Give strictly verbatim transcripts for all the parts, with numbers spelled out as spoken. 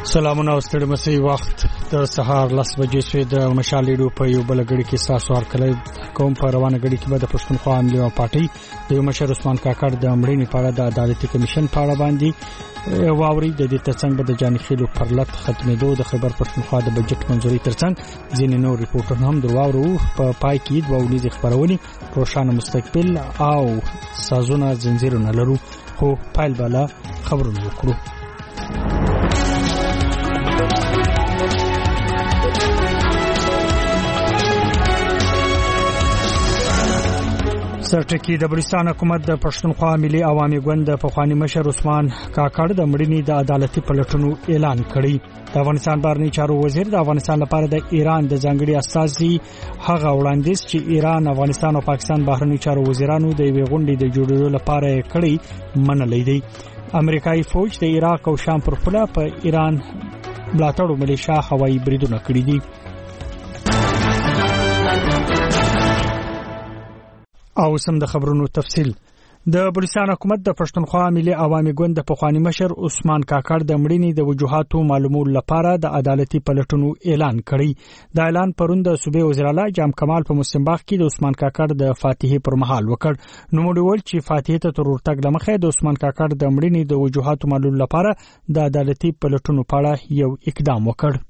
سلامونه او ستړي مسي وخت د سهار لس بجې شوې د مشال لیډو په یو بل غړي کې ساسو هرکله کوم په روانه غړي کې به د پښتونخوا عملي پارټي د یو مشر عثمان کاکړ د مړینې په اړه د عدالتي کمیشن په اړه باندې واوري د دې ترڅنګ به د جاني خېلو پرلط ختمېدو د خبر پښتونخوا د بجټ منځوري ترڅنګ ځینې نور ریپورټونه هم درواورو په پای کې د ونیز خبرونه روشانه مستقبل او سازونه زنجیرونه لرو خو پایل بالا خبرونه وکړو. سرټکی د بلوچستان حکومت د پښتونخوا ملي عوامي ګوند په خواني مشر عثمان کاکړ د مړینې د عدالتي پلټنو اعلان کړی. د افغانستان بهرنی چارو وزیر د افغانستان لپاره د ایران د ځانګړي استازي هغه وړاندیز چې ایران افغانستان او پاکستان بهرنی چارو وزیرانو د یوې غونډې د جوړولو لپاره کړی منلې دی. امریکایي فوج د عراق او شام پر پوله په ایران ملاتړو ملیشیا هوایي بریدونه کړی دي. او سم د خبرونو تفصیل. د بلوچستان حکومت د پښتونخوا ملي عوامي ګوند په خواني مشر عثمان کاکړ د مړینې د وجوهاتو معلومولو لپاره د عدالتي پلټنو اعلان کړی. د اعلان پرون د صوبې وزیر اعلی جام کمال په مستنباغ کې د عثمان کاکړ د فاتحې پر مهال وکړ. نو موږ چې فاتحې ته تر ورتګ لمخه د عثمان کاکړ د مړینې د وجوهاتو معلومولو لپاره د عدالتي پلټنو په اړه یو اقدام وکړ.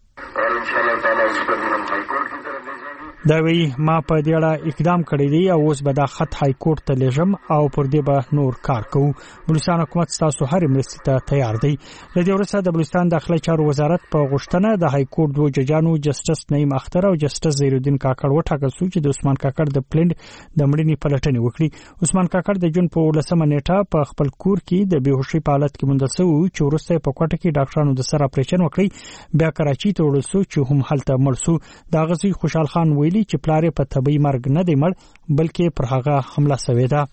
دا وی ما په دې اړه اقدام کړی دی او اوس به دا خط های کورټ ته لېږم او پر دې به نور کار کوو. بلوچستان حکومت تاسو هر مرستې ته تیار دی. د دې وروسته د بلوچستان داخلي چارو وزارت په غوښتنه د های کورټ دوه ججانو جسټس نعیم اختر او جسټس زیرالدین کاکړ وټاکل شو چې د عثمان کاکړ د پلند د مړینې پلټنې وکړي. عثمان کاکړ د جون په ولسمه نیټه په خپل کور کې د بیهوشي په حالت کې موندل شو چې وروسته په کوټه کې ډاکټرانو د سر اپریشن وکړي بیا کراچي ته وړل شو چې هم هلته مړ شو. دا غزي خوشحال خان ویلي چې پلار په طبي مرګ نه دی مړ بلکې پر هغه حمله شوې ده.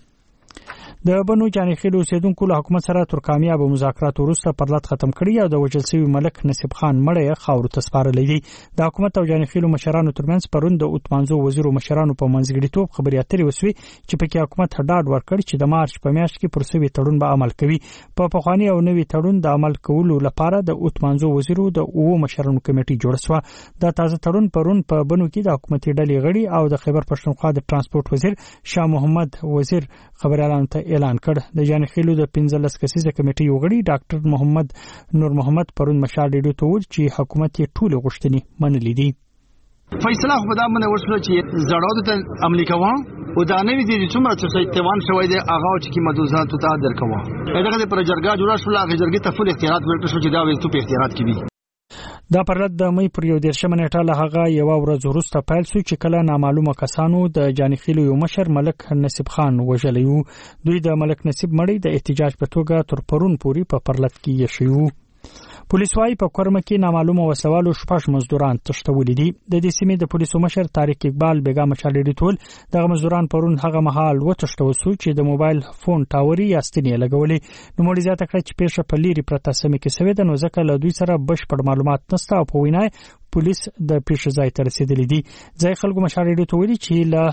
د بنو جاني خېلو اوسیدونکو له حکومت سره تر کامیاب مذاکرات وروسته پرلط ختم کړی او د وجل سوي ملک نصیب خان مړی خاور تسپارلې دي. د حکومت او جاني خېلو مشرانو ترمنځ پرون د اوتمانزو وزیرو مشرانو په منځګړیتوب خبرې اترې وسوي چې پکې حکومت هډاډ ورکړ چې د مارچ په میاشت کې پر سوي تړون به عمل کوي. په پخوانی او نوي تړون د عمل کولو لپاره د اوتمانزو وزیرو د اوو مشرانو کمیټې جوړ شو. د تازه تړون پرون په بنو کې د حکومتي ډلې غړي او د خیبر پښتونخوا د ترانسپورت وزیر شاه محمد وزیر خبريالانو ته اعلان کړ. د جاني خېلو د پنځلس کسیزه کمیټې یو غړي ډاکټر محمد نور محمد پرون مشال ډیډو ته وویل چې حکومت یې ټول غوښتنې منلې دي. فیصله خو دا منه وشو چې زړاو ته عملي کوه او دا نه وی دي چې څومره چې ایتوان شوی دی هغه چې کی مدوزات ته درکوه. دغه پر جرګه جوړه شو هغه جرګې ته فل اختیارات ورکړل شو چې دا وې ته په اختیارات کې دي. دا پرلط د مې پر یو دیرشمه نیټه له هغه یو ورځ وروسته پیل شو چې کله نامعلومه کسانو د جاني خېلو یو مشر ملک نصیب خان وژلی وو. دوی د ملک نصیب مړی د احتجاج په توګه تر پرون پورې په پرلط کې یې شوی. پولیس وايي په کورمه کې نامعلومه وسوالو شپږ مزدوران تښتولې دي. د دې سیمې د پولیسو مشر طارق اقبال بیګا مشالې ټول دغه مزدوران پرون هغه مهال وتښتول شو چې د موبایل فون ټاوري یاستنې لګولې. نو مړي زیاته کړ چې پیښه په لیري پرته سمې کې سوي ده نو ځکه له دوی سره بشپړ معلومات نشته او په وینای پولیس د پیښې ځای ته رسیدلې دي. ځای خلکو مشالې ته ویلي چې له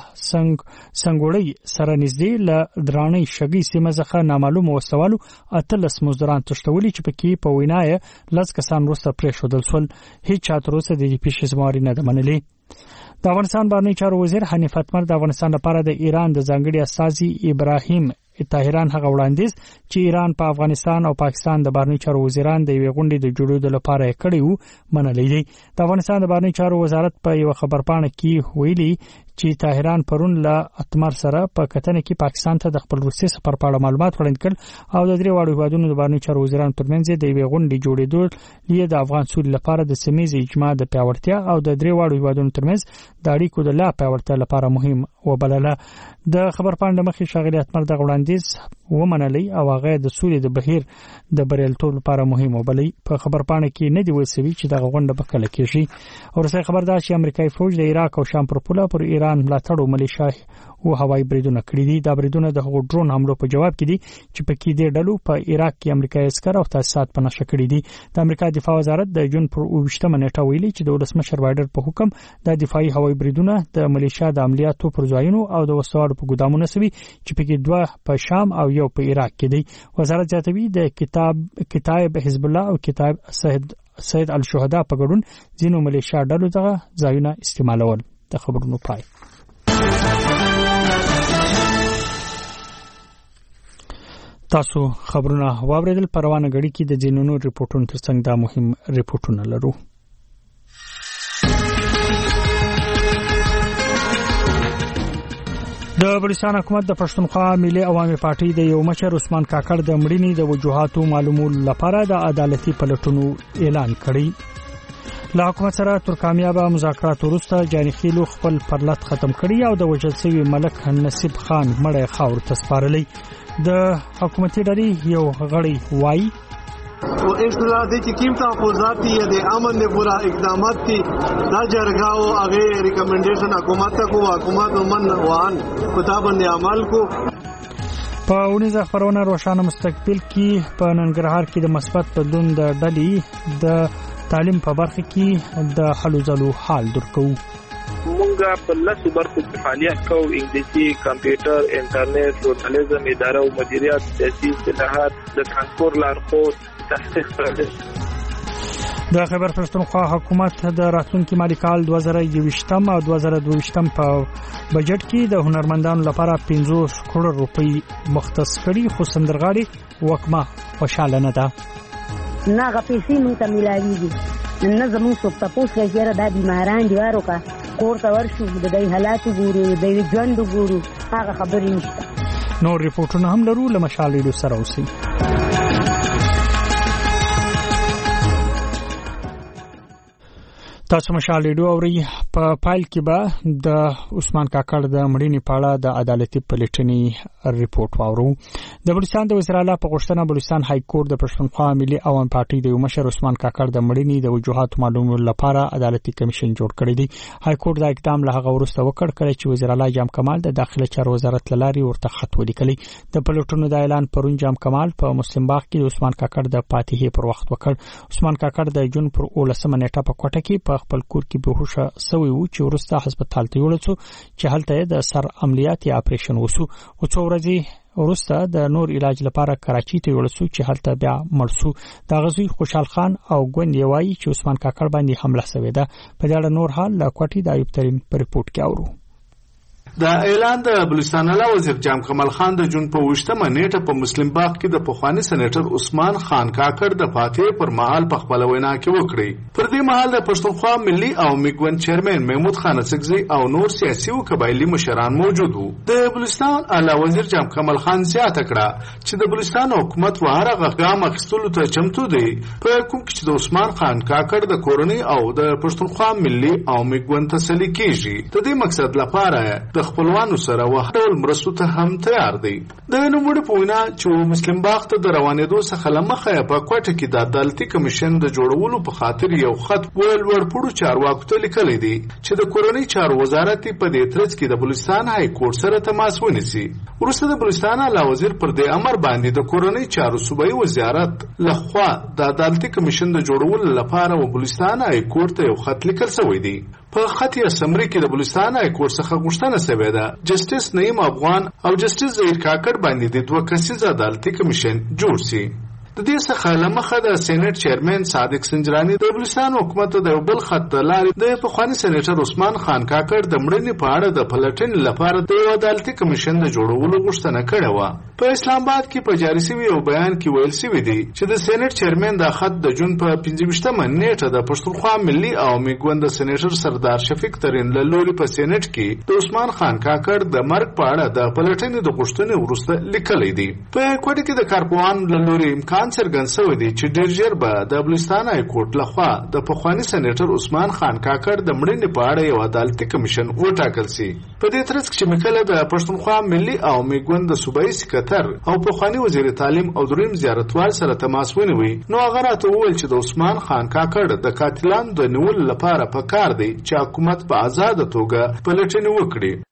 څنګ څنګوړی سره نږدې له درانې شګي سیمه ځخه نامعلومه وسوالو اتلس مزدوران تښتولې چې پکې په وینای لس کسان وروسته پرېښودل شول. هیڅ چا تر اوسه د دې پیښې زمواري نه ده منلې. د افغانستان بهرنی چارو وزیر حنیف اتمر د افغانستان لپاره د ایران د ځانګړي استازي ابراهیم طاهران هغه وړاندیز چې ایران په افغانستان او پاکستان د بهرنی چارو وزیران د یوې غونډې د جوړولو لپاره کړی وو منلې دي. د افغانستان د بهرنی چارو وزارت په یو خبرپاڼه کې ویلي چې طاهران پرون له اتمر سره په کتنه کې پاکستان ته د خپل روسي سفر په اړه معلومات وړاندې کړل او د درې واړو هیوادونو د بهرنی چارو وزیرانو ترمنځ د یوې غونډې جوړېدو لپاره د افغان سولې لپاره د سیمې اجماع د پیاوړتیا او د درې واړو هیوادونو ترمنځ د اړیکو د لا پیاوړتیا لپاره مهم وبلله. د خبرپاڼې مخې ښاغلي اتمر د وړاندیز ومنلې او هغه د سولې د بهیر د بریالیتوب لپاره مهم وبلې. په خبرپاڼه کې نه دی ویل شوی چې دغه غونډه به کله کېږي. ورسره خبردار چې امریکایي فوج د عراق او شام پر پوله پر ایران ملاتړ او ملیشیا او هوایي بریدونه کړی دي. دا بریدونه د هغو ډرون حملو په جواب کې دي چې په کې د ډلو په عراق کې امریکایي عسكر او تاسیسات په نشه کړی دي. د امریکا دفاع وزارت د جون پر اوویشتمه نیټه ویلي چې د ولسمشر بایډن په حکم د دفاعي هوایي بریدونه د ملیشیا د عملیاتو پر ځایونو او د وسوالو په ګدامونو سوي چې په کې دوه په شام او یو په عراق کې دي. وزارت زیاتوي د کتاب کتاب حزب الله او کتاب سید الشهدا په ګډون ځینو ملیشیا ډلو دغه ځایونه استعمالول. د خبرونو پای. تاسو خبرونه واوریدل. پروانه غړي کې د جنونو ریپورتونو ترڅنګ دا مهم ریپورتونه لرو. د بلوچستان حکومت د پښتونخوا ملي عوامي پارټي د یو مشر عثمان کاکړ د مړینې د وجوهاتو معلومولو لپاره د عدالتي پلټونو اعلان کړی. له حکومت سره تر کامیابه مذاکرات وروسته جانخیلو خپل پرلط ختم کړی او د وژل شوی ملک نصیب خان مړی خاور ته سپارلی. د حکومتي ډلې یو غړی وایي و اصلاح دي چې کوم تحفظات دي د امن نه پورا اقدامات دي دا جرګاو هغه ریکمنډیشن حکومت ته کو حکومت ومن وان کتابن عمل کو. په اونیزه خبرونه روشانه مستقبل کې په ننګرهار کې د مثبت بدلون د ډلې د تعلیم په برخه کې د حلو ځلو حال درکو. مونږه په لاسو برخو کې فعالیت کوو: انګلیسي، کمپیوټر، انټرنیټ، ژورنالیزم، اداره او مدیریت، سیاسي اصلاحات، د ترانسپورت لارښود، تحقیق پرځ. د خیبر پښتونخوا حکومت د راتلونکي مالي کال دوه زره یوویشتم او دوه زره دوه ویشتم په بجټ کې د هنرمندانو لپاره پنځوس کروڑ روپۍ مختص کړي، خو سندرغاړي وکمه خوشاله نه ده. نه غپېسې مونږ ته ملاویږي نه زموږ څوک تپوس کوي چې دا بیماران دي وارو کا کور ته ورشو د دې حالات وګورو د دې ژوند وګورو هغه خبرې نشته. نور ریپورتونه هم لرو. له مشال ریډیو سره اوسئ. تاسو مشال ریډیو اورئ. په پایل کې به د عثمان کاکړ د مړینې په اړه د عدالتي پلټنې ریپورت واورو. د بلوچستان د وزیر اعلی په غوښتنه بلوچستان های کورټ د پښتونخوا ملي عوامي پارټي د یو مشر عثمان کاکړ د مړینې د وجوهاتو معلومولو لپاره عدالتي کمیشن جوړ کړی دی. های کورټ دا اقدام له هغه وروسته وکړ کله چې وزیر اعلی جام کمال د داخله چارو وزارت لاري ورته خط ولیکلی. د پلټنو د اعلان پرون جام کمال په مسلم باغ کې د عثمان کاکړ د فاتحې پر وخت وکړ. عثمان کاکړ د جون پر اولسمه نیټه په کوټه کې په خپل کور کې بهوشه سوی و چې ورسته هسپتال ته یوړل شو چې هلته د سر عملیاتي اپریشن وشو او څو ورځې ورسته د نور علاج لپاره کراچي ته یوړل شو چې هلته بیا مړ شو. د غزوی خوشحال خان او ګوند یوایي چې عثمان کاکړ باندې حمله شوې ده. په دې اړه نور حال له کوټې د ایوب ترين په ریپورت کې اورو. د اعلان د بلوچستان اعلی وزیر جام کمال خان د جون په وشتمه نیټه په مسلم باغ کې د پخوانی سېنیټر عثمان خان کاکړ د فاتحې پر مهال په خپل وینا کې وکړي. پر دې مهال د پښتونخوا ملي او میګون چیرمن محمود خان اڅکزي او نور سیاسي او قبایلی مشران موجود وو. د بلوچستان اعلی وزیر جام کمال خان زیاته کړه چې د بلوچستان حکومت وهره غام اخیستلو ته چمتو دی په کوم کې چې د عثمان خان کاکړ د کورنۍ او د پښتونخوا ملي او میګون تسلی کیږي. د دې مقصد لپاره د خپلوانو سره وحدول مرستو ته هم تیار دی. د نوموړي په وینا چې مسلم باغ ته د روانېدو څخه لمخه په کوټه کې د عدالتي کمیشن د جوړولو په خاطر یو خط ول ورپړو چارواکو ته لیکلی دی چې د کورنۍ چارو وزارت په دې ترڅ کې د بلوچستان های کورټ سره تماس ونیسي. وروسته د بلوچستان اعلی وزیر پر دې امر باندې د کورنۍ چارو صوبایي وزارت لخوا د عدالتي کمیشن د جوړولو لپاره و بلوچستان های کورټ ته یو خط لیکل شوی دی. په خط یې سمري کې د بلوچستان های کورټ څخه غوښتنه شوې ده جسټس نعیم افغان او جسټس ظهیر کاکړ باندې د دوه کسیز عدالتي کمیشن جوړ شي. د دې څخه لمخه د سېنات چیرمن صادق سنجرانی د بلوچستان حکومت د یو بل خط لاري د پخوانی سېنیټر عثمان خان کاکړ د مړینې په اړه د پلټنې لپاره د عدالتي کمیشن د جوړولو غوښتنه کړې و. په اسلام آباد کې په جاري شوی یو بیان کې ویل شوی دی چې د سېنات چیرمن د خط د جون په پنځه ویشتمه نیټه د پښتونخوا ملي او میګوند سېنیټر سردار شفیق ترین له لوري په سېنات کې د عثمان خان کاکړ د مرګ په اړه د پلټنې د غوښتنې وروسته لیکلي دي. په کوټه کې د کارپوهان له لوري امکان څرګند شوی دی چې ډېر ژر به د بلوچستان های کورټ لخوا د پخوانی سېنیټر عثمان خان کاکړ د مړینې په اړه یو عدالتي کمیشن وټاکل شي. په دې ترڅ کې مکله د پښتونخوا ملي او میګوند د صوبایي سکرټر او پخوانی وزیر تعلیم او دریم زیارتوال سره تماس ونیوي نو هغه راته وویل چې د عثمان خان کاکړ د قاتلانو د نیولو لپاره پکار دی چې حکومت په آزاده توګه پلټنې وکړي.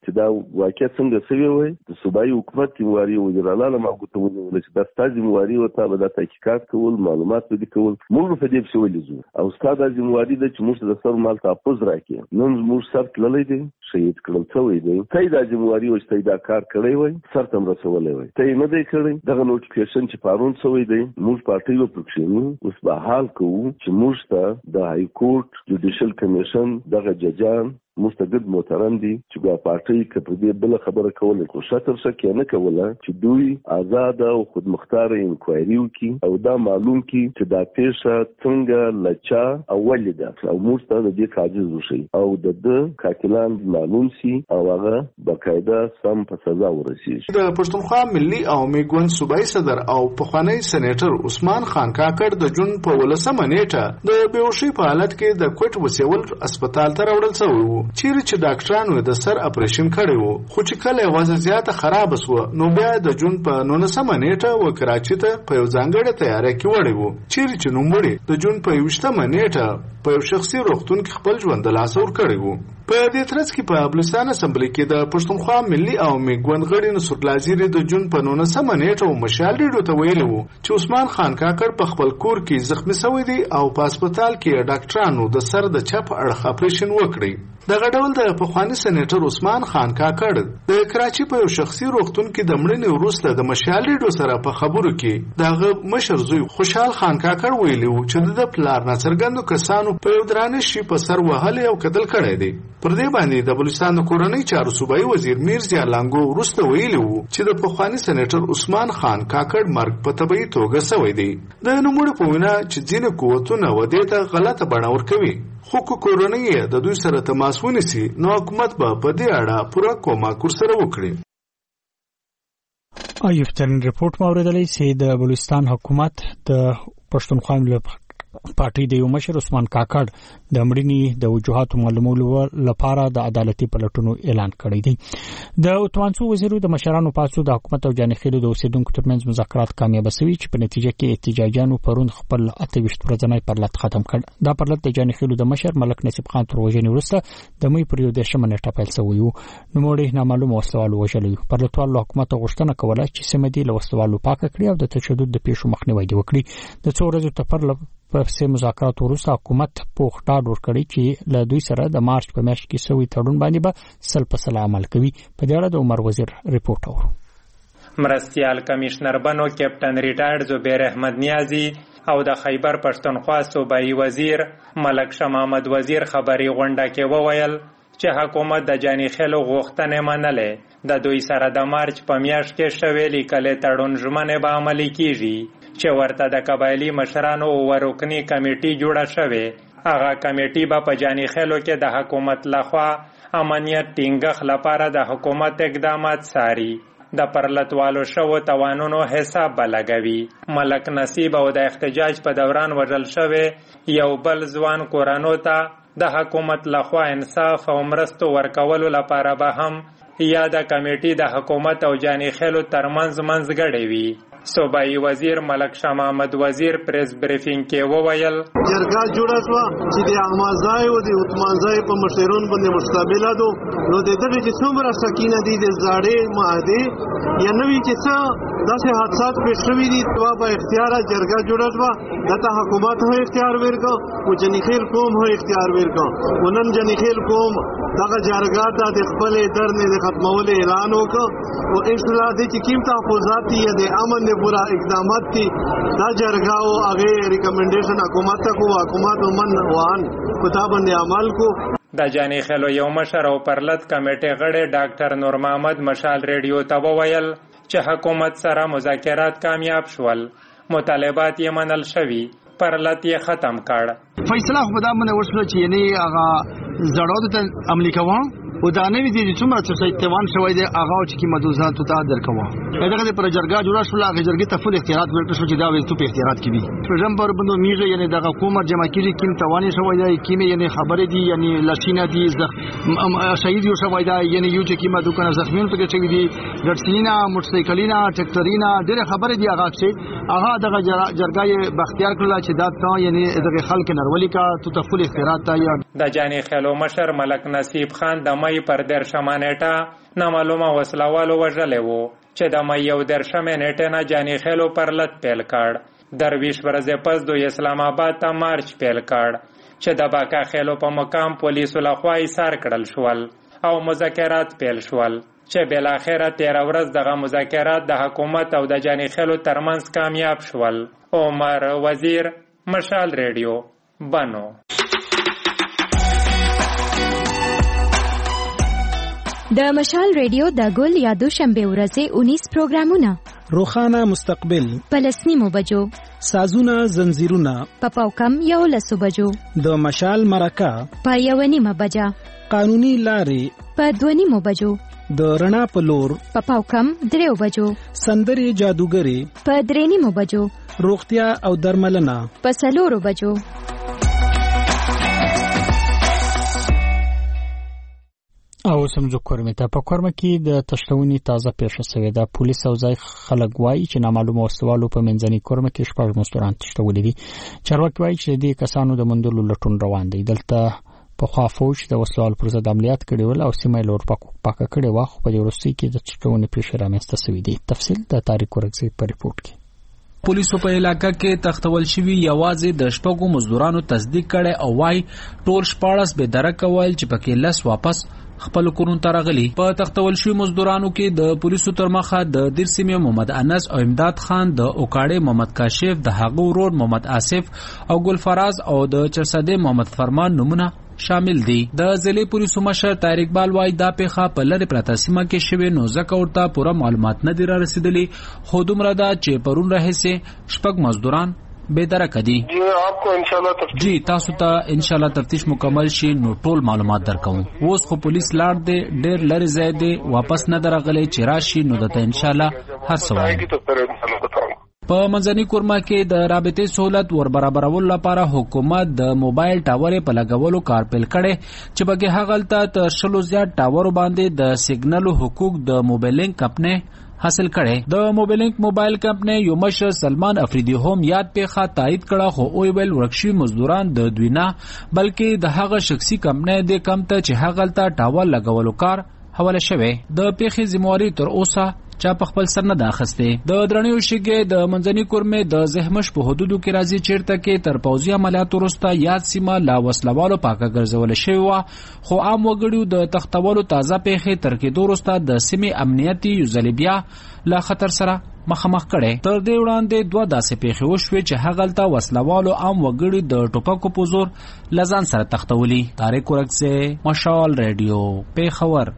چې دا واقع څنګه سوي وي د صوبایي حکومت ذمہواري وزیر اعلی له ماګوته وځول چې دا ستاسو ذمہواري او تاسو د تحقیقات کول مالومات به کول موږ په دې څه ولې زو او ستاسو ذمہواري د چې موږ د سر مال تحفظ راکې نن موږ سر تللې دي شهید کړل څوی دی ته دا ذمہواري او ته دا کار کړی وای سر تم رسولې وای ته نه دی کړی دغه نوټیفیکیشن چې پارون څوی دی موږ پارټي و پرکشنو اوس به حال کوو چې موږ ته د های کورټ جوډیشل کمیشن دغه ججان مستقد محترم دي چې با پارټي کپر دې بل خبره کوله کو شاتر شکه نه کوله چې دوی آزاد او خودمختار انکوایری وکي او دا معلوم کی چې دا پیښه څنګه لچا او ولدا او موږ ته د دې کاجز وشي او د د کاکلان معلوم سي او هغه بقاعده سم په سزا ورسیږي. د پښتونخوا ملي او میګون صوبایي صدر او پخوانی سېنیټر عثمان خان کاکړ د جون په ولسمه نیټه د بیهوشي په حالت کې د کوټ وسیول هسپتال ته راوړل شوی چیرې چې ډاکټرانو د سر اپریشن کړی وو خو چې کله وضع زیاته خراب شو نو بیا د جون په نولسمه نیټه و کراچي ته په یو ځانګړې تیاری کې وړی وو چیرې چې نوموړي د جون په یوشتمه نیټه په یو شخصي روغتون کې خپل ژوند له لاسه ورکړی وو. په دې ترڅ کې په بلوچستان اسمبلی کې د پښتونخوا ملي او میګون غړي نصر لازیری د جون په نولسمه نیټه او مشال ډیډو ته ویلي وو چې عثمان خان کاکړ په خپل کور کې زخمی شوی دی او په هسپتال کې ډاکټرانو د سر د چپ اړخ اپریشن وکړي. دغه ډول د پخوانی سېنیټر عثمان خان کاکړ د کراچي په یو شخصي روغتون کې د مړینې وروسته د مشال ډیډو سره په خبرو کې دغه مشر زوی خوشحال خان کاکړ ویلي وو چې د پلار ناڅرګندو کسانو په یو درانه شي په سر وهلې او قتل کړی دی. پر دې باندې د بلوچستان د کورنۍ چارو صوبایي وزیر میرزا لانګو وروسته ویلي وو چې د پخوانی سېنیټر عثمان خان کاکړ مرګ په طبيعي توګه شوی دی. د نوموړي په وینا چې ځینې قوتونه ودې ته غلطه بڼه ورکوي خو کو کورنۍ د دوی سره تماس ونیسي نو حکومت به په دې اړه پوره کومک ورسره وکړي. ایوب ترین رپورټ موردلی چې د بلوچستان حکومت د پښتونخوا ملي پارټي د یو مشر عثمان کاکړ د مړینې د وجوهاتو معلومولو لپاره د عدالتي پلټونو اعلان کړی دی. د اتوانسو وزیرو د مشرانو پاتسو د حکومت او جانخیلو د اوسیدونکو ترمنځ مذاکرات کامیاب شوي چې په نتیجه کې احتجاجانو پرون خپل اته ویشت ورځنی پرلط ختم کړ. دا پرلط د جانخیلو د مشر ملک نصیب خان تر وژنې وروسته د مې پر یو دیرشمه نیټه پیل شوی و. نوموړي نامعلومه وسلوالو وژلي. پرلطوالو حکومت غوښتنه کوله چې سیمه دې له وسلوالو پاکه کړي او د تشدد د پیښو مخنیوی وکړي. د څو ورځو تپر په سیمه مذاکرات وروسته حکومت پوښ ډاډ ورکړي چې له دوی سره د مارچ په میاشت کې سوي تړون باندې به سل په سل عمل کوي. په دې اړه د عمر وزیر ریپورت اورو. مرستیال کمشنر بنو کیپټن ریټایرډ زبیر احمد نیازی او د خیبر پښتونخوا صوبایي وزیر ملک شاه محمد وزیر خبري غونډه کې وویل چې حکومت د جاني خلو غوښتنې منلې د دوی سره د مارچ په میاشت کې شوې لیکلې تړون ژمنه به عملي کیږي چې ورته د قبایلی مشرانو او ورکنی کمیټي جوړه شوه. هغه کمیټي به په جاني خلو کې د حکومت لخوا امنیت ټینګښ لپاره د حکومت اقدامات ساري د پرلطوالو شوو توانونو حساب بلګوي. ملک نصیب او د احتجاج په دوران وژل شوی یو بل ځوان کورانو ته د حکومت لخوا انصاف او مرستو ورکولو لپاره به هم یا د کمیټي د حکومت او جاني خلو ترمنځ منځګړی وي. صوبایي وزیر ملک شاه محمد وزیر پریس بریفینګ کې وویل جرګه جوړه شوه چې د احمدزای او د عثمانزای په مشرون باندې مشتمله ده. نو د دې چې څومره سکینه دي د زاړې معاهده یا نوې چې څه داسې حادثات پیښ شوي دي نو په اختیار جرګه جوړه شوه دته حکومت هم اختیار ورکړ او جنیخیل قوم هم اختیار ورکړ. ونن جنیخیل قوم دغه جرګه ته د خپل درنې د ختمولو اعلان وکړ او انشاءالله د چې کوم تحفظات دي د امن پورا اقدامات دي دا جرګه او هغه ریکمنډیشن حکومت ته کو حکومت ومن وان کتاب باندې عمل کو. د جاني خلو یو مشر او پرلط کمیټې غړي ډاکټر نور محمد مشال ریډیو ته وویل چې حکومت سره مذاکرات کامیاب شول مطالبات یې منل شوي پرلط یې ختم کړ. فیصله خو دا منه وشو چې یعنی هغه زړو ته عملي کوم او دا نه وی دي چې څومره چې ایتوان شوی دی هغه چې کی مدوزات ته درکوه. دغه پر جرګه جوړه شو هغه جرګه ته فل اختیارات ورکړل شو چې دا وې ته په اختیارات کې دي. پرځم پر بندو میږي یعنی دغه حکومت جمع کړي کیم توانی شوی دی کیم یعنی خبرې دي یعنی لاشینه دي شهید یو شوی دی یعنی یو چې کیمه دوکانه زخمیون پکې شوی دي ګټسینا موټرسایکلینا ټریکټرینا ډېر خبرې دي هغه چې هغه دغه جرګه بختیار کړل چې دا ته یعنی دغه خلک نرولي کا ته فل اختیارات ته. د جاني خلو مشر ملک نصیب خان د مۍ پر دېرشمه نیټه نامعلومه وسلوالو وژلی و چې د مۍ یو دېرشمې نیټې نه جاني خیلو پر لت پیل کړ. درویش ورځې پس دوی اسلام آباد ته مارچ پیل کړ چې د باکا خیلو په مقام پولیسو لخوا ایثار کړل شول او مذاکرات پیل شول چې بالاخره تیره ورځ دغه مذاکرات د حکومت او د جاني خیلو ترمنځ کامیاب شول. عمر وزیر، مشال ریډیو، بنو. د مشال ریډیو د ګل یا دوشنبه ورځې اونیس پروګرامونه: روخانه مستقبل، پلسنیمو بجو، سازونه زنجیرونه، پپاوکم یو لسو بجو، د مشال مرکه په یو نیمه بجه، قانوني لارې په دوه نیمو بجو، د رڼا په لور پپاوکم دریو بجو، سندري جادوګري په درې نیمو بجو، روغتیا او درملنه په څلورو بجو. او سمجو کورمه ته په کورمه کې د تشتونی تازه پیښه شوې ده. پولیس او ځای خلک وایي چې نامعلومه وسوالو په منځني کورمه کې شپږ مستوران تشتولې دي. چارواکي وایي چې د کسانو د مندلو لټون روان دی. دلته په خوا فوج د وسوال پر ضد عملیات کړي ول او سیمه لور پاکه کړي واخ په ورسې کې د تشتونی پیښه رامنځته شوې دي. تفصیل د تاریخ ورغسي په ریپورت کې. پولیسو په علاقه کې تختول شوی یوازې د شپږو مزدورانو تصدیق کړي او وايي ټول شپاړس به درک کول چې پکې لس واپس خپل کورون ته راغلي. په تختول شوی مزدورانو کې د پولیسو تر مخه د دیرسیمه محمد انس او امداد خان، د اوکاړې محمد کاشف، د هغه ورور محمد آصف او ګل فراز او د چرسده محمد فرمان نمونه شامل دي. د ضلع پولیسو مشر طارق بال وايي دا پیښه په لری پراته سیمه کې شوی نو ځکه ورته پوره معلومات نه دی را رسیدلي، خو دومره ده چې پرون راهیسې شپږ مزدوران بے درک دي. جی آپ کو انشاءاللہ تفتیش جی تاسو ته انشاءاللہ تفتیش مکمل شي نو ټول معلومات درکوم. اوس خو پولیس لاړ دی، ډېر لری ځای دی، واپس نه درغلی چې راشي نو دته انشاءاللہ هر څه وایي. په منځني کورما کې د رابطې سہولت ور برابرولو لپاره حکومت د موبایل ټاور په لګولو کار پیل کړي چې بګه هغلته تر شلو زیات ټاور باندې د سیګنالو حقوق د موبایلینګ کمپنی حاصل کړي. د موبایلینګ موبایل کمپنی یو مشر سلمان افریدی هم یاد پیښه تایید کړه، خو او ویل ورکشي مزدوران د دوی نه بلکې د هغه شخصي کمپنی د کم ته چې هغلته ټاور لګولو کار حواله شوی. د پیښې ذمہواری تر اوسه چا په خپل سر نه داخسته. د درنیو شګې د منځني کورمه د زهمش په حدودو کې راځي چیرته کې تر پوځي عملیات وروسته یاد سیمه لا وسلوالو پاکه ګرځول شوی و، خو عام وګړو د تختولو تازه پیښې تر کې دوروسته د سیمې امنیتي یوزلبیا لا خطر سره مخامخ کړي. تر دې وړاندې دوه داسې پیښې وشوې چې هغلته وسلوالو عام وګړي د ټوپکو په زور لزان سره تختولي. طارق ورغسي، مشال ریډیو، پیښور.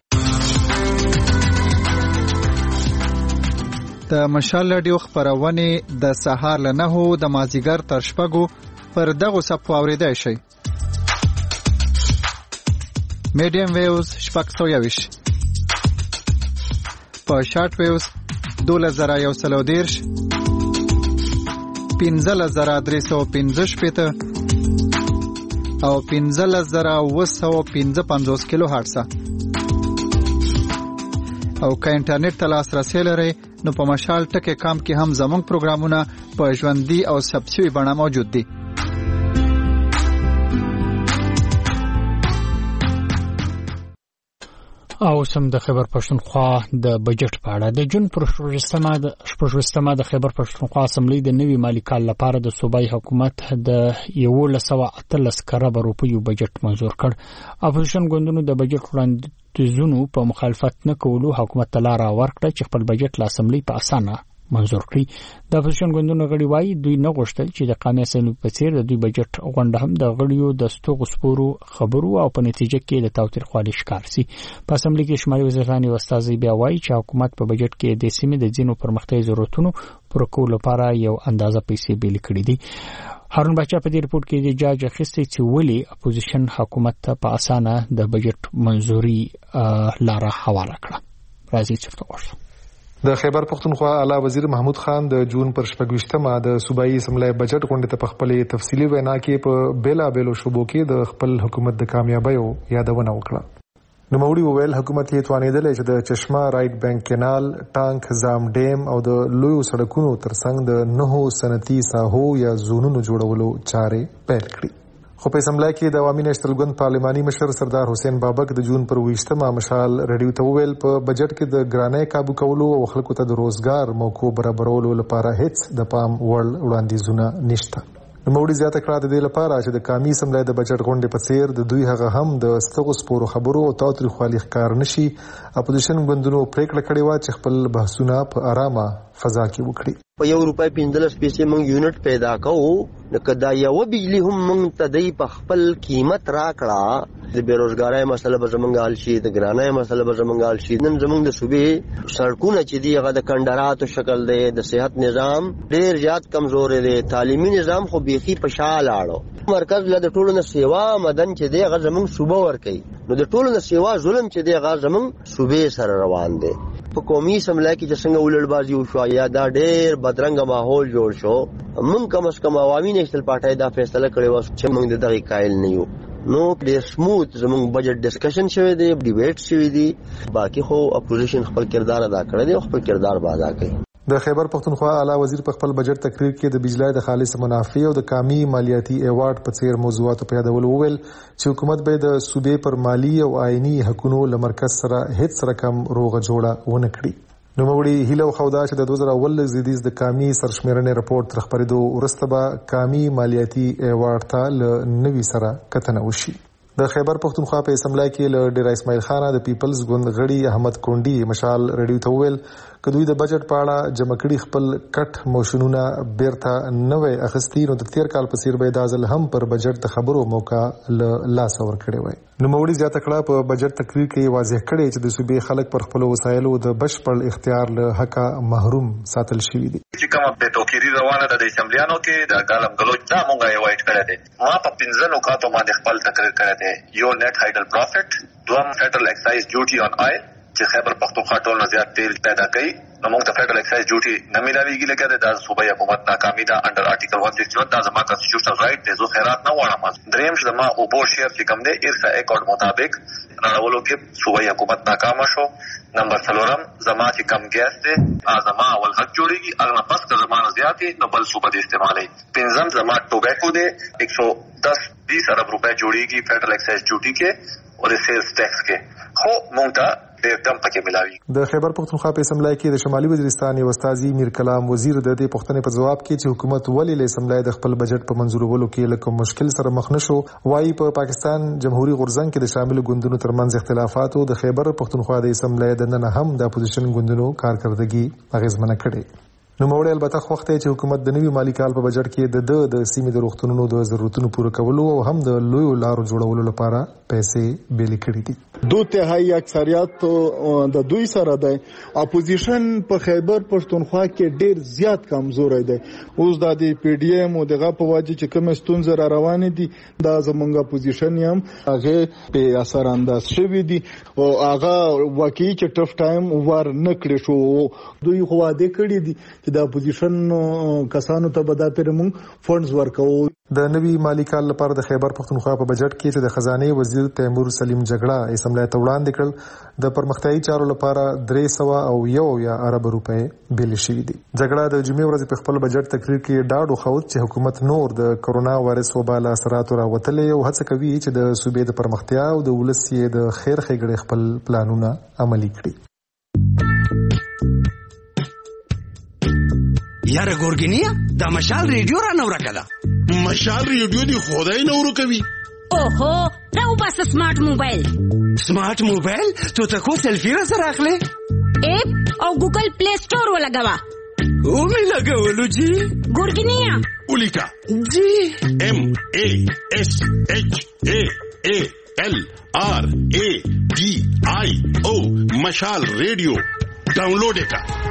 د مشال ریډیو خبرونه د سهار له نهو د مازیګر تر شپږو پر دغه صفو اوریدای شي. میډیم ویوز شپږ سوه یویش، په شارټ ویوز دولس زره یو سل او دېرش، پنځلس زره درې سوه پنځه شپېته او پنځلس زره اوه سوه پنځه پنځوس کیلو هرټز. او که انټرنیټ ته لاسرسی لرئ نو په مشال ټکی کام کې هم زموږ پروګرامونه په ژوندۍ او ثبت شوي بڼه موجود دي. او سم د خیبر پښتونخوا د بجټ په اړه د جون پر شپږمه د شپږمه د خیبر پښتونخوا اسمبلی د نوي مالی کال لپاره د صوبایي حکومت د یو سوه اتلس کروڑ روپیو بجټ منزور کړ. اپوزیشن ګوندونو د بجټ وړاندیزونو په مخالفت نه کولو حکومت ته لار ورکړه چې خپل بجټ له اسمبلی په اسانه منزور کړي. د اپوزیشن ګوندونو غړي وایي دوی نه غوښتل چې د قومي اسمبلی په څیر د دوی بجټ غونډه هم د غړیو د ستوغ سپورو خبرو او په نتیجه کې د تاوتریخوالي ښکار شي. په اسمبلی کې شمالي وزیران او استازي بیا وایي چې حکومت په بجټ کې د سیمې د ځینو پرمختیايي ضرورتونو پوره کولو لپاره یو اندازه پیسې بیل کړې دي. هارون بچا په دې ریپورت کې د جاج اخیستي چې ولی اپوزیشن حکومت ته په اسانه د بجټ منزوري لاره حواله کړه. راځي چې تاسو د خیبر پښتونخوا اعلی وزیر محمود خان د جون پر شپږمه د صوبایي اسمبلی بجټ غونډې ته په خپل تفصیلی وینا کې په بیلا بیلو شوبو کې د خپل حکومت د کامیابیو یادونه وکړه. نو موري وویل حکومت یې توانیدل چې د چشمه رائټ بینک کینال، ټانک زام ډیم او د لویو سړکونو ترڅنګ د نهو صنعتي ساحو یا زونونو جوړولو چارې پیل کړې. خو په اسمبلی کې د عوامي نېشنل ګوند پارلماني مشر سردار حسین بابک د جون پر ویشتمه مشال رادیو ته وویل په بجټ کې د ګرانۍ کابو کولو او خلکو ته د روزګار موقع برابرولو لپاره هیڅ د پام وړ وړاندیزونه نشته. نوموړي زیاته کړه د دې لپاره چې د قومي اسمبلی د بجټ غونډې په څیر د دوی هغه هم د ستغو سپورو خبرو او تاوتریخوالي ښکار نشي. اپوزیشن ګوندونو پریکړه کړې وه چې خپل بحثونه په آرامه فضا کې وکړي. په یو روپۍ پنځلس پیسې موږ یونټ پیدا کوو نو که دا یوه بجلي هم موږ ته دی په خپل قیمت راکړه د بېروزګارۍ مسله به زموږ حل شي، د ګرانۍ مسله به زموږ حل شي. نن زموږ د صوبې سړکونه چې دي هغه د کنډراتو شکل دی، د صحت نظام ډېر زیات کمزوری دی، تعلیمي نظام خو بیخي په شا لاړو. مرکز له د ټولو نه سیوا مدن چې دی هغه زموږ صوبه ورکوي، نو د ټولو نه سیوا ظلم چې دی هغه زموږ صوبې سره روان دی. په قومي اسمبلی کې چې څنګه ولړبازي وشوه یا دا ډېر بدرنګه ماحول جوړ شو، موږ کم از کم عوامي نیشنل پارټۍ دا فیصله کړې وه چې موږ د دغې قایل نه یو. نو ډېر سموت زموږ بجټ ډسکشن شوی دی، ډیبیټ شوی دی. باقي خو اپوزیشن خپل کردار ادا کړی دی او خپل کردار به ادا کوي. د خیبر پښتونخوا اعلی وزیر په خپل بجټ تقریر کې د بجلی د خالص منافع او د قومي مالیاتي ایوارډ په څیر موضوعاتو په یادولو وویل چې حکومت به د صوبې پر مالی او آئینی حقونو له مرکز سره هیڅ رقم روغه جوړه ونه کړي. نوموړي هیله وښوده چې د دوه زره اوولس زیږدیز د قومي سرشمېرنې رپورټ تر خپرېدو وروسته به قومي مالیاتي ایوارډ ته له نوي سره کتنه وشي. د خیبر پښتونخوا په اسمبلی کې له ډېر اسماعیل خان د پیپلز ګوند غړي احمد کونډي مشال رادیو ته وویل که دوی د بجټ په اړه جمع کړي خپل کټ موشنونه بیرته نه وای اخیستي نو د تیر کال په څیر به دا ځل هم پر بجټ د خبرو موقع له لاسه ورکړې وای. نوموړي زیاته کړه په بجټ تقریر کې واضح کړی چې د صوبې خلک پر خپل وسایلو د بشپړ اختیار له حقه محروم ساتل شوي دي. چې کومه د توکيري روانه ده د اسمبلیانو کې د ګالم ګلوچ دا مونږه یې وایټ کړی دی. ما په پنځه نکاتو باندې خپل تقریر کړی دی. یو نیټ هایډل پروفیټ، دوم فیډرل ایکسایز ډیوټي آن آیل چې خیبر پښتونخوا ټول نه زیات تیل پیدا کوي، نو موږ ته فیډرل ایکسایز ډیوټي نه ملاویږي لکه د صوبایي حکومت ناکامي ده انډر آرټیکل ایک سو اکسٹھ. دا زما کانسټیټیوشنل رائټ دی، زه خیرات نه غواړم. دریم چې زما اوبو شیر چې کوم دی ایرسا اکورډ مطابق راولو کې صوبایي حکومت ناکام شو. نمبر څلورم زما چې کم ګیس دی زما اول حق جوړیږي، هغه پس که زما نه زیاتې نو بل صوبه دې استعمالوي. پنځم زما ټوبیکو دی ایک سو دس بیس ارب روپے جوړیږي فیډرل ایکسایز ډیوټي کې او سیلز ټیکس کې، خو مونږ ته ډېر کم پکې ملاوي. د خیبر پښتونخوا په اسمبلی کې د شمالي وزیرستان یو استاذي میر کلام وزیر د دې پوښتنې په جواب کې چې حکومت ولې له اسمبلی د خپل بجټ په منظورولو کې له کوم مشکل سره مخ نشو، وايي په پا پاکستان جمهوریت غورځنګ کې د شامل ګوندونو ترمنځ اختلافات او د خیبر پښتونخوا د اسمبلی د نن هم د اپوزیشن ګوندونو کارکردګي اغیزمنه کړي. نوموړي البته خوښته چې حکومت د نوي مالی کال په بجټ کې د د د سیمې د روغتونونو د ضرورتونو پوره کولو او هم د لویو لارو جوړولو لپاره پیسې بیل کړي دي. دو تهایی اکثریت د دوی سره دی. اپوزیشن په خیبر پښتونخوا کې ډیر زیات کمزوري دی. اوس د پی ډی ایم او دغه په وجه چې کوم ستونزې را روانې دي دا زمونږ اپوزیشن هم هغه په اثر انداز شوی دي او هغه واقعي چې ټف ټایم ور نه کړی شو. دوی خو واده کړی دي چې د اپوزیشن کسانو ته به دا پرمون فندز ورکوو. د نوي مالی کال لپاره د خیبر پښتونخوا په بجټ کې چې د خزانه وزیر تیمور سلیم جګړه اسمبلی ته وړاندې کړل د پرمختیايي چارو لپاره درې سوه او یو یا ارب روپۍ بیل شوي دي. جګړه د جمعې ورځې په خپل بجټ تقریر کې ډاډ وښود چې حکومت نور د کرونا وایرس وبا له اثراتو راوتلې او هڅه کوي چې د صوبې د پرمختیا او د ولس یې د خیر ښېګړې خپل پلانونه عملي کړي. یاره ګورګینیا دا مشال ریډیو را نو راکړه. مشال ریډیو دی خدای نو ورکوي. اوهو راو بس سمارټ موبایل. سمارټ موبایل ته تاسو سلفي را سره اخلي اپ او ګوګل پلی سٹور ولګوا او می لګولو جی ګورګینیا ولیکا جی ام ا اس اچ ا ا ال ار ا ډي آی او مشال ریډیو ډاونلوډ وکړه.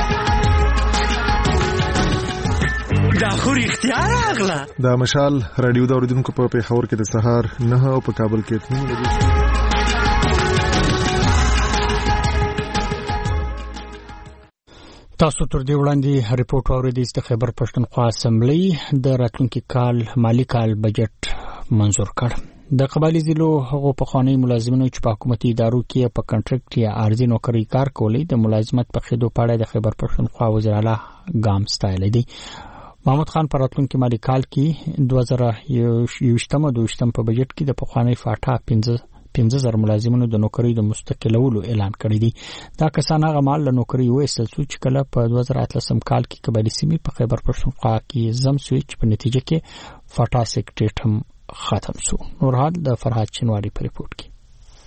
دا خو اختیار اغلا دا مشال رادیو دا اوریدونکو په پیښور کې د سهار نه او په کابل کې اتنی لګي. تاسو تر دې وړاندې ریپورت اوریدئ چې خیبر پښتونخوا اسمبلی د راتلونکي کال مالی کال بجټ منظور کړ. د قبایلی ضلعو هغو پخواني ملازمینو چې په حکومتي ادارو کې په کنټریکټ یا عارضي نوکري کار کولی د ملازمت په خېدو په اړه د خیبر پښتونخوا وزیر اعلی ګام ستایلی دی. محمود خان په راتلونکي مالي کال کې دوه زره یوویشتم او دویشتم په بجټ کې د پخوانی فاټا پنځه پنځه زره ملازمینو د نوکری د مستقلولو اعلان کړی دی. دا کسان هغه مال له نوکری وایستل چې کله په دوه زره اتلسم کال کې قبایلی سیمې په خیبر پښتونخوا کې زم سویچ په نتیجه کې فاټا سیکریټریټ هم ختم شو. نور حال د فرهاد چنواری په ریپورت کې.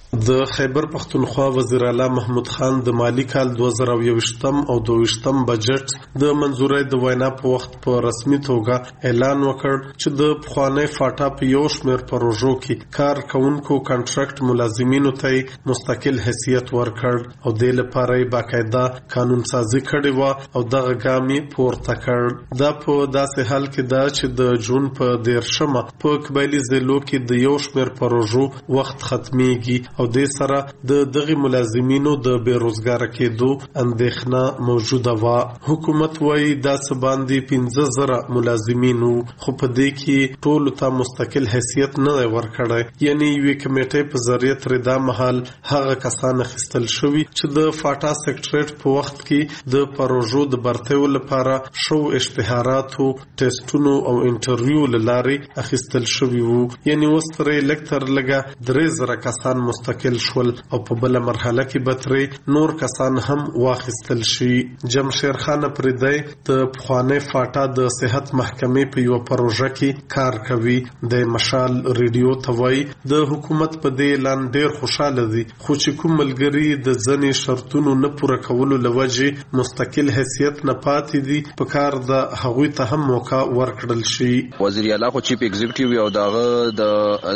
د خیبر پختونخوا وزیر اعلی محمود خان د مالی کال دوه زره یوویشتم او دویشتم بجټ د منزورۍ د وینا په وخت په رسمي توګه اعلان وکړ چې د پخوانی فاټا په یو شمېر پروژو کې کار کوونکو کانټراکټ ملازمینو ته مستقل حیثیت ورکړ او د لپاره باقاعده قانون سازي کړې و او دغه ګامي پورته کړ. دا په داسې حال کې دا چې د جون په دیرشمه په قبایلی ضلعو کې د یو شمېر پروژو وخت ختميږي او د سره د دغه ملازمینو د بیروزګار کېدو اندېښنه موجوده و. حکومت وايي دا سباندي پنځه زره ملازمینو خو په دې کې ټول ته مستقل حیثیت نه ورکړی، یعنی یو کمیټه په ذریعہ تر دا مهال هغه کسان خستل شوی چې د فاټا سیکریټریټ په وخت کې د پروژو د برتیو لپاره شو اشتهاراتو ټیسټونو او انټرویو لارې اخیستل شوی وو. یعنی وستره لکتر لګه درې زره کسان مستقل شول او په بل مرحله کې بتري نور کسان هم واخیستل شي. جمشیر خان پردی د پخوانی فاټا د صحت محکمې په یو پروژه کې کار کوي. د مشال ریډیو توای د حکومت په دې اعلان ډیر خوشاله دي، خو چې کوم ملګری د ځنې شرطونو نه پوره کولو لوجه مستقل حیثیت نه پاتې دي په کار د هغوی ته هم موقع ورکړل شي. وزیر اعلی خو چیف ایگزیکټیو او دغه د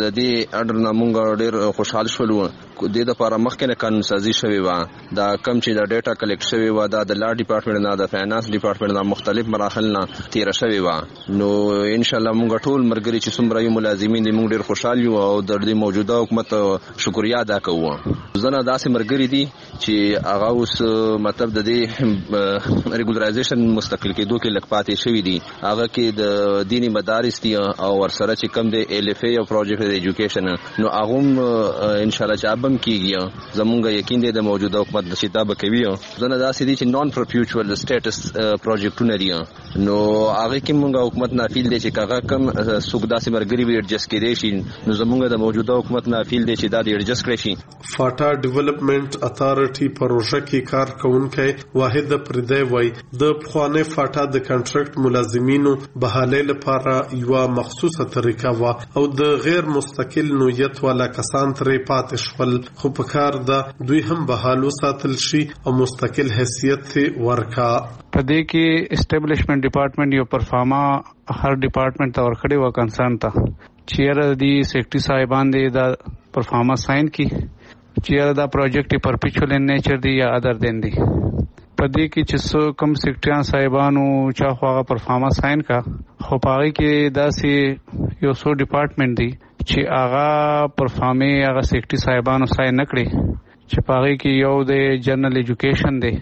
دې اډر نامونګ ډیر خوشاله شول د دې لپاره مخکنه قانون سازي شوی و. دا کم چې د ډیټا کلیکټ شوی و دا د لا ډپارټمنټ نه د فاینانس ډپارټمنټ نه مختلف مراحل نه تیر شوی و. نو ان شاء الله موږ ټول مرګري چې څومره یو ملازمین دي موږ ډیر خوشاله یو او د دې موجوده حکومت شکریا ادا کوو. زنه داسې مرګري دي چې هغه اوس مطلب د دې ریګولرایزیشن مستقل کېدو کې لکپاتې شوی دي. هغه کې د دینی مدارس دي او ورسره چې کم د ال اف ای او پروجیکټ د ایجوکیشن نو هغه ان شاء الله چې ابم کیږي. زمونږ یقین دی د موجوده حکومت د شتاب کوي. زنه داسې دي چې نون پرپیوچوال سټیټس پروجیکټونه دي نو هغه کې موږ حکومت نه فیل دی چې هغه کم سوق داسې مرګري وي ایڈجسټ کړي شي. نو زمونږ د موجوده حکومت نه فیل دی چې دا دی ایڈجسټ کړي شي. فاټا ډیولپمنٹ اتھارټي پروژه کې کار کوونکی واحد پردی وای د پخوانی فاټا د کانټراکټ ملازمینو بحاله لپاره یو مخصوصه طریقه وا او د غیر مستقل نوعیت والا کسان ترې پاتې شول، خو په کار ده دوی هم بحالو ساتل شي او مستقل حیثیت ورکا. په دې کې اسټابلیشمنت ډپارټمنټ یو پرفارما هر ډپارټمنټ ته ورکړی و کنسرن ته چیرې دی سیکریټری صاحبان دی دا پرفارما ساين کی چیرې دا پروجیکټ پرپیچوال ان نیچر دی یا ادر دین دی. په دې کې چې څو کم سیکریټریان صاحبانو چا خو پرفارما ساين کا خو پاره کې داسې یو څو ډپارټمنټ دی چې هغه پرفارمې هغه سیکریټری صاحبانو ساين نکړي چې پاره کې یو د جنرال ایجوکیشن دی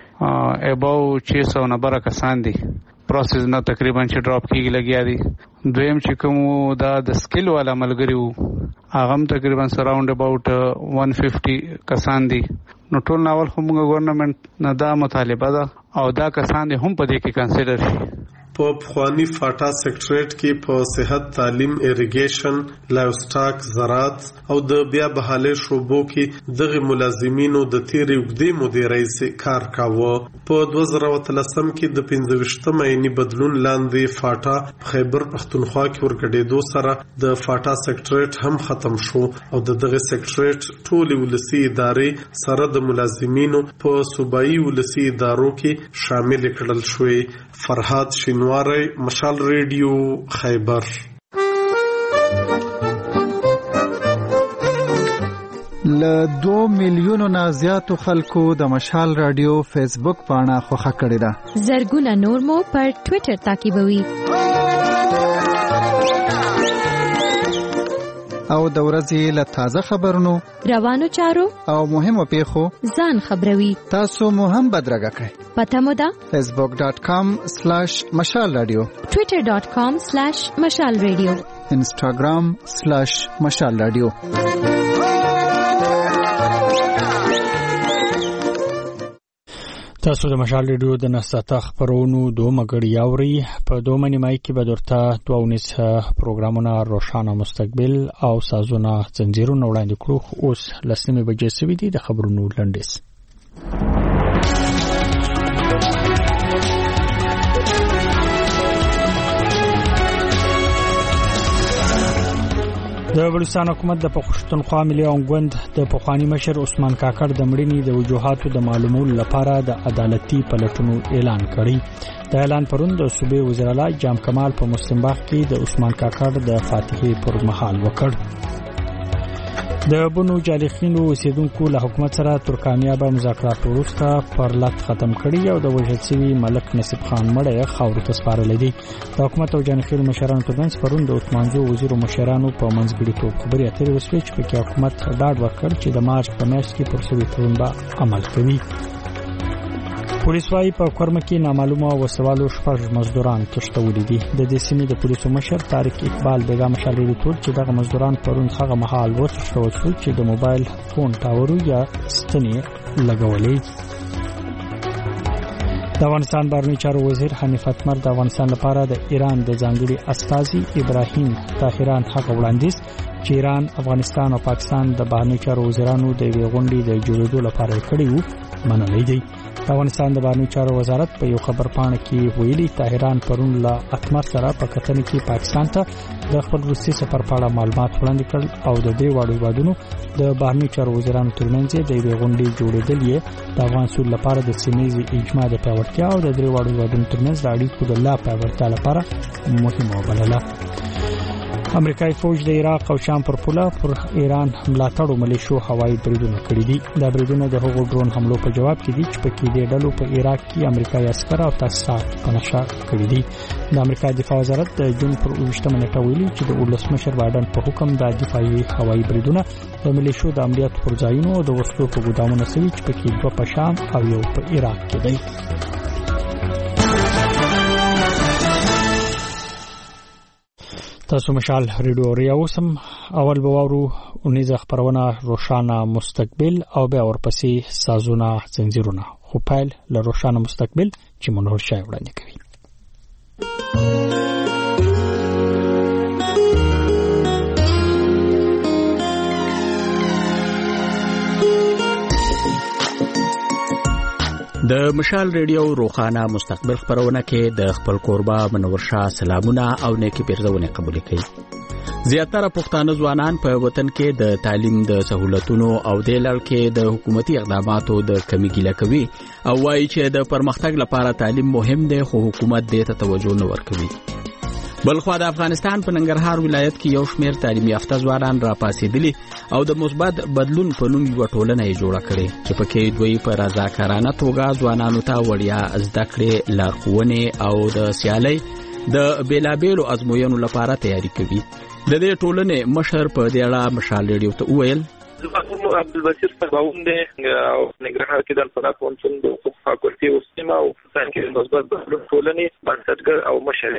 اباو چھ سو نبر کسان دي پروسس نه تقریبا چې ډراپ کیږي لګیا دي. دویم چې کوم دا د سکل والا ملګری وو هغه هم تقریبا سراوند اباوت one fifty کسان دي. نو ټول ناول هم ګورنمنت نه دا مطالبه ده او دا کسان دي هم په دې کې کنسیډر شي. په پخوانی فاټا سیکریټریټ کې په صحت، تعلیم، اریګیشن، لایوسټاک، زراعت او د بیا بحاله شعبو کې دغه ملازمینو د تیرې وګړي مدیرۍ سره کار کاوه. په دوه زره اتلسم کې د پنځه ویشتم بدلون لاندې فاټا خیبر پختونخوا کې ورګډېدو سره د فاټا سیکریټریټ هم ختم شو او د دغه سیکریټریټ ټول ولسی ادارې سره د ملازمینو په صوبایي ولسی ادارو کې شامل کړل شوې. فرهاد شینواری، مشال ریډیو، خیبر. ل دو میلیونو نه زیاتو خلکو د مشال رادیو فیسبوک پاڼه خوښه کړې ده. زرګونه نور مو پر ټوئیټر تعقیبوي او د ورځې له تازه خبرونو، روانو چارو او مهمو پیښو ځان خبروي. تاسو مو هم بدرګه کړئ. پته مو ده facebook dot com slash mashal radio، twitter dot com slash mashal radio، instagram slash mashal radio. تاسو د مشال ریډیو د نساته خبرونو دوه غړي اوري په دوه نیمای کې به درته دوه ونیس پروګرامونه روشانه مستقبل او سازونه زنجیرونه وړاندې کړو. اوس لسمه بجې سوي دي د خبرونو لنډیس. د بلوچستان حکومت د پښتونخوا ملي ګوند د پخوانی مشر عثمان کاکړ د مړینې د وجوهاتو د معلومولو لپاره د عدالتي پلټونو اعلان کړی. د اعلان پروند د صوبې وزیر اعلی جام کمال په مسلم باغ کې د عثمان کاکړ د فاتحې پر مهال وکړ. د بنو جالخینو اوسیدونکو له حکومت سره تر کامیابه مذاکرات وروسته پر لټ ختم کړي او د وژل شوي ملک نصیب خان مړی خاورو ته سپارلی دی. د حکومت او جانخیلو مشرانو ترمنځ پرون د عثمانزو وزیرو مشرانو په منځګړیتوب خبرې اترې وشوې چې پکې حکومت ډاډ ورکړ چې د مارچ په میاشت کې پر شوي تړون به عمل کوي. پولیس وايي په کورمه کې نامعلومه وسوالو شپږ مزدوران تښتولي دي. د دې سیمې د پولیسو مشر طارق اقبال بیګا مشالې ریپورت چې دغه مزدوران پرون هغه مهال وتښتول شو چې د موبایل فون ټاورو یا ستنې لګولې. د افغانستان بهرنی چارو وزیر حنیف اتمر د افغانستان لپاره د ایران د ځانګړي استازي ابراهیم طاهران هغه وړاندیز چې ایران، افغانستان او پاکستان د بهرنی چارو وزیرانو د یوې غونډې د جوړېدو لپاره کړي وو منلې دي. د افغانستان د بهرنی چارو وزارت په یو خبر پاڼه کې ویلي طاهران پرون له اتمر سره په کتنه کې پاکستان ته د خپل روسي سفر په اړه معلومات وړاندې کړل او د دې واړو هیوادونو د بهرنی چارو وزیرانو ترمنځ د یوې غونډې جوړېدل یې د افغان سود لپاره د سیمې اجماع د پیاوړتیا او د درې واړو هیوادونو ترمنځ د اړیکو د لا پیاوړتیا لپاره مهمه وبلله. امریکایي فوج د عراق او شام پر پوله پر ایران ملاتړو ملیشو هوایي بریدونه کړي دي. دا بریدونه د هغو ډرون حملو په جواب کې دي چې پکې د ډلو په عراق کې امریکایي عسکر او تاسیسات په نشه کړي دي. د امریکا دفاع وزارت د جون پر اوویشتمه نیټه ویلي چې د ولسمشر بایدن په حکم د دفاعي هوایي بریدونه د ملیشو د عملیات پر ځایونو او د وسلو په ګودامونو سوي چې پکې دوه په شام او یو په عراق کې دي. تاسو مشال ریډیو ریاوسم اول بوارو اونیز خبرونه روشانه مستقبل او بیا ورپسې سازونه زنجیرونه. خو پایل له روشانه مستقبل چې منور شای وړاندې کوي. د مشال ریډیو روخانه مستقبل خبرونه کې د خپل قربا منور شاه سلامونه او نیکی پیرزونه قبول کړي. زیاتره پښتانه ځوانان په وطن کې د تعلیم د سہولتونو او د لړ کې د حکومتي اقداماتو د کمی ګیله کوي او وایي چې د پرمختګ لپاره تعلیم مهم دی خو حکومت دې ته توجه نه ورکوي. بلخو د افغانستان په ننګرهار ولایت کې یو شمېر تعلیم یافته ځوانان راپاسېدلي او د مثبت بدلون په نوم یو ټولنه یې جوړه کړې چې پکې دوی په رضاکارانه توګه ځوانانو ته وړیا زده کړې، لارښوونې او د سیالۍ د بیلابیلو ازموینو لپاره تیاری کوي. د دې ټولنې مشر په دې اړه مشال ریډیو ته وویل: عبدالبصیر سباون دی او ننګرهار کې د الفلاح پوهنتون د فاکولټي اوسیما او ځان کې مثبت بدلون ټولنې بنسټګر او مشر.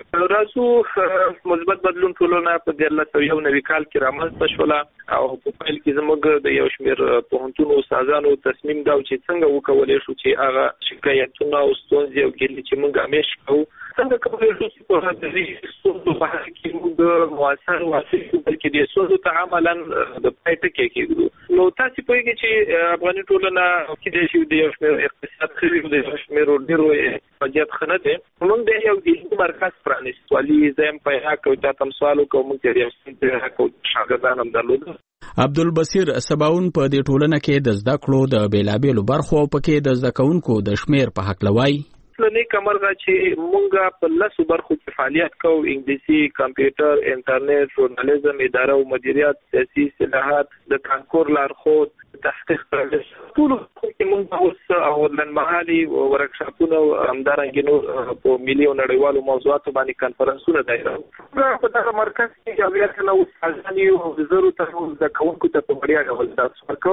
راځو مثبت بدلون ټولنه په دیارلس سوه یو نوي کال کې رامنځته شوله او په پیل کې زموږ د یو شمېر پوهنتون استادانو تصمیم دا چې څنګه وکولای شو چې هغه شکایتونه او ستونزې او ګیلې چې موږ همیش کوو څنګه کولی شو چې په هغه ستونزو په حل کې موږ موثر واقع شو بلکې د ستونزو ته عملاً د پای ټکی کېږدو. نو تاسو پوهیږئ چې افغاني ټولنه کېدای شي د یو شمېر اقتصاد ښه وي، د یو شمېرو ډېرو فعالیت ښه نه دی. موږ د یو علمي مرکز پرانیست والي زه یم پیدا کوو تا ته هم سوال وکړو. موږ د یو پیدا کوو شاګردان هم درلودل. عبدالبصیر سباون په دې ټولنه کې د زده کړو د بیلابیلو برخو او پکې د زده کوونکو د شمېر په حق لوي. نه کمرغه چې مونږه په لاسو برخو کې فعالیت کوو: انګلیسي، کمپیوټر، انټرنیټ، ژورنالیزم، اداره او مدیریت، سیاسي اصلاحات، د کانکور لارښود، تحقیق پروسس، ټول کې مونږ اوس او لنمحالي ورکشاپونه همدارنګه نور په ملي او نړیوالو موضوعاتو باندې کانفرنسونه دایره. په دغه مرکز کې جوړیت نه وسازاني او زرو ته د کوونکو ته په وړیا ډول درس ورکوو.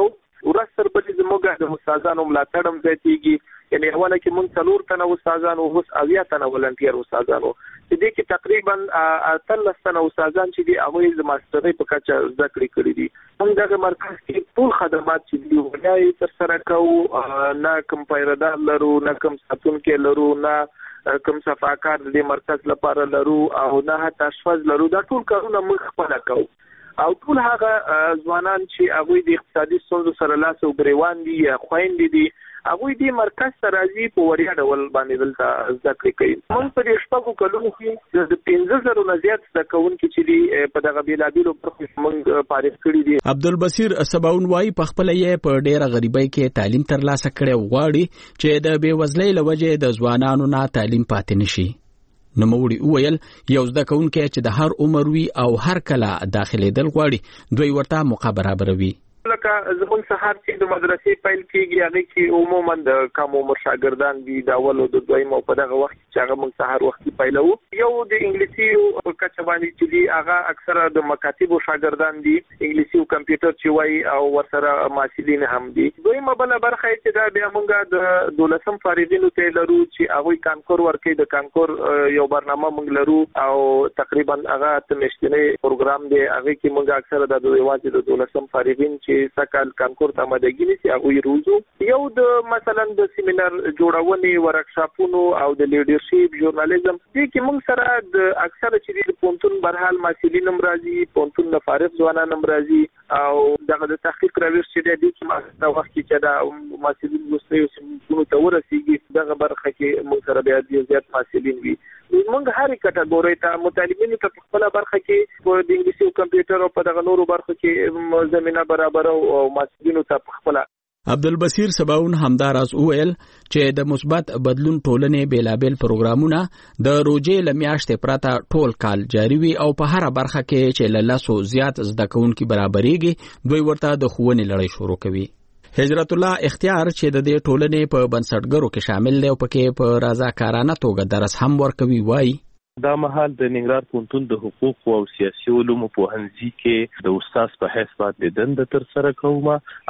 ورځ تر بلې زموږ د استادانو ملاتړ هم زیاتېږي. یعنی اوله کې موږ څلور تنه استادانو اوس اویا تنه ولنټیر استادانو چې دې کې تقریبا اتلس تنه استادان چې دي هغه د ماسترۍ په کچه زده کړې کړې دي. موږ دغه مرکز کې ټول خدمات چې دي ولایي تر سره کوو، نه کوم پیردار لرو، نه کوم ساتونکي لرو، نه کوم صفاکار د مرکز لپاره لرو، او نه حتی اشپز لرو. دا ټول کارونه موږ خپل کوو. او ټول هغه ځوانان چې هغه د اقتصادي ستونزو سره لاس او ګریوان دي یا خويندې دي هغه دې مرکز ته راځي په وړیا ډول باندې دلته زده کړې کوي. موږ په دې شپږو کلونو کې د پنځه زره نه زیات زده کوونکي چې دي په دغه بیلابیلو برخو موږ فارغ کړي دي. عبدالبصیر سباون وايي په خپل یې په ډېره غریبۍ کې تعلیم ترلاسه کړي غواړي چې د بېوزلۍ له وجې د ځوانانو نه تعلیم پاتې نشي. نوموړي وویل یو زده کوونکی چې د هر عمر وي او هر کله داخليدل غواړي دوی ورته موقع برابروي. لکه زمون سهار چې د مدرسې پیل کیږي هغه کې عموما د کم عمر شاګردان دي د اول او د دویم په دغه وخت چې هغه موږ سهار وخت پیلو. یو د انګلیسي او کچه باندې چې دي هغه اکثره د مکاتب شاګردان دي، انګلیسي او کمپیوټر چې وایي او ورسره محصلین هم دي. دویمه بل برخه چې دا بیا موږ د دولسم فارغینو ته لرو چې هغه کانکور ورکوي. د کانکور یو برنامه موږ لرو او تقریبا هغه تمشتنی پروګرام دی. هغه کې موږ اکثره د دویواته د دولسم فارغین چې سکل کانکور ته آمادګي نشي هغه روزو. یو د مثلا د سیمینار جوړونې، ورکشاپونو او د لیډرشپ ژورنالیزم دې کې موږ سره د اکثره چې د پونتون برحال محصلین هم راځي، پونتون د فارغ ځوانان هم راځي او دغه د تحقیق راويش چې د دې کې ما وخت کې دا محصلین وسوي چې ته ورسیږي دغه برخه کې موږ سره بیا زیات محصلین وي. موږ هر کټګوري ته مطالبین ته په خپل برخه کې په د انګلیسي او کمپیوټر او په دغه نورو برخو کې زمينه برابر او محصلینو ته په خپل. عبدالبصیر سباون همداراز وویل چې د مثبت بدلون ټولنې بیلابل پروګرامونه د روزې لمیاشتې پرته ټول کال جاری وي او په هر برخه کې چې لاسو زیات زده کوونکي برابرېږي دوی ورته د ښوونې لړۍ شروع کوي. هجرت الله اختیار چې د دې ټولنې په بنسټګرو کې شامل دی او پکې په رضاکارانه توګه درس هم ورکوي وایي دا مهال د ننګرهار پوهنتون د حقوق او سیاسي علومو پوهنځي کې د استاد په حیث باندې دنده تر سره کوم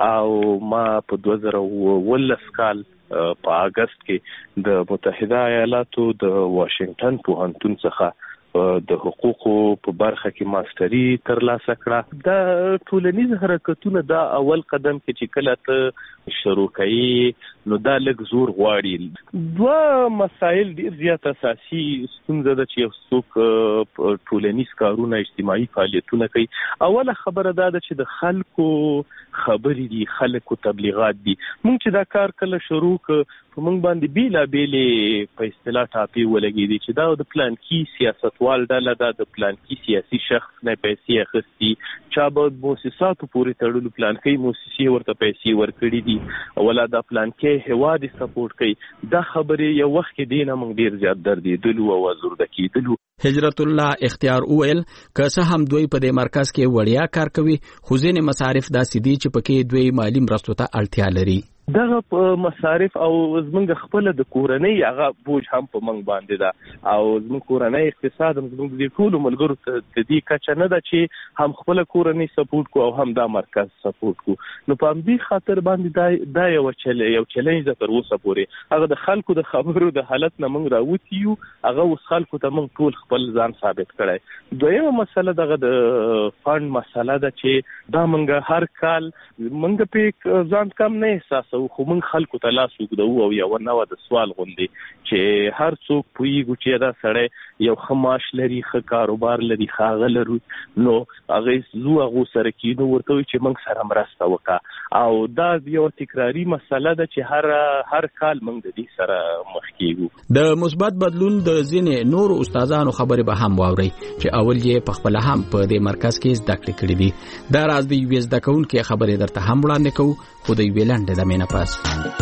او ما په دوه زره اوولس کال په اگست کې د متحده ایالاتو د واشنگټن پوهنتون څخه د حقوقو په برخه کې ماستری ترلاسه کړه. د ټولنیز حرکتونو دا اول قدم کې چې کله ته شروع کړي نو دا لږ زور غواړي. دوه مسایل ډیر زیات اساسي ستونزه ده چې یو څوک ټولنیز کارونه اجتماعي فعالیتونه کوي. اوله خبره دا ده چې د خلکو خبرې دي، خلکو تبلیغات دي. موږ چې دا کار کله شروع ک په موږ باندې بیلا بیلې په اصطلاح ټاپي ولګېدي چې دا د پلان کې سیاستوال ډله ده، د پلان کې سیاسي شخص نه پیسې اخستي، چا به موسساتو پورې تړلو پلان کې موسسې ورته پیسې ورکړي دي ولا دا پلان کې هواد سپورټ کوي. دا خبرې یو وخت کې دینه موږ ډیر زیات دردېدلو او ازورده کېدلو. هجرت الله اختیار اویل که څه هم دوی په دې مرکز کې وړیا کار کوي خو ځینې مصارف داسې دي چې پکې دوی مالی مرستو ته اړتیا لري. دغه مصارف او زمونږ خپل د کورنۍ هغه بوج هم په منګ باندې ده او زمونږ کورنۍ اقتصاد هم زمونږ د ټولو ملګرو ته د دې کچه نه ده چې هم خپل کورنۍ سپورټ کو او هم دا مرکز سپورټ کو. نو په دې خاطر باندې دا دا یو چل یو چیلنج ده تر اوسه پورې. هغه د خلکو د خبرو د حالت نه موږ راوتی یو، هغه اوس خلکو ته موږ ټول خپل ځان ثابت کړی. دویمه مسله دغه د فند مسله ده چې دا موږ هر کال موږ په ځان کم نه احساس او خو موږ خلکو ته لاس وګدو او یو نو د سوال غوندي چې هر څوک پویږي چې دا سړی یو خماش لري، ښه کاروبار لري، ښاغه لري، نو هغه زو هغه سره کېدو ورته چې موږ سره مرسته وکړه. او دا یو تکراری مسله ده چې هر هر کال موږ د دې سره مخ کېږو. د مثبت بدلون د ځینې نور استادانو خبرې به هم واوري چې اول یې په خپل هم په دې مرکز کې زده کړې کړې دي. دا راز دی یو زده کوونکي خبرې درته هم وړاندې کوو خو د یوې لنډې دمې نه پس.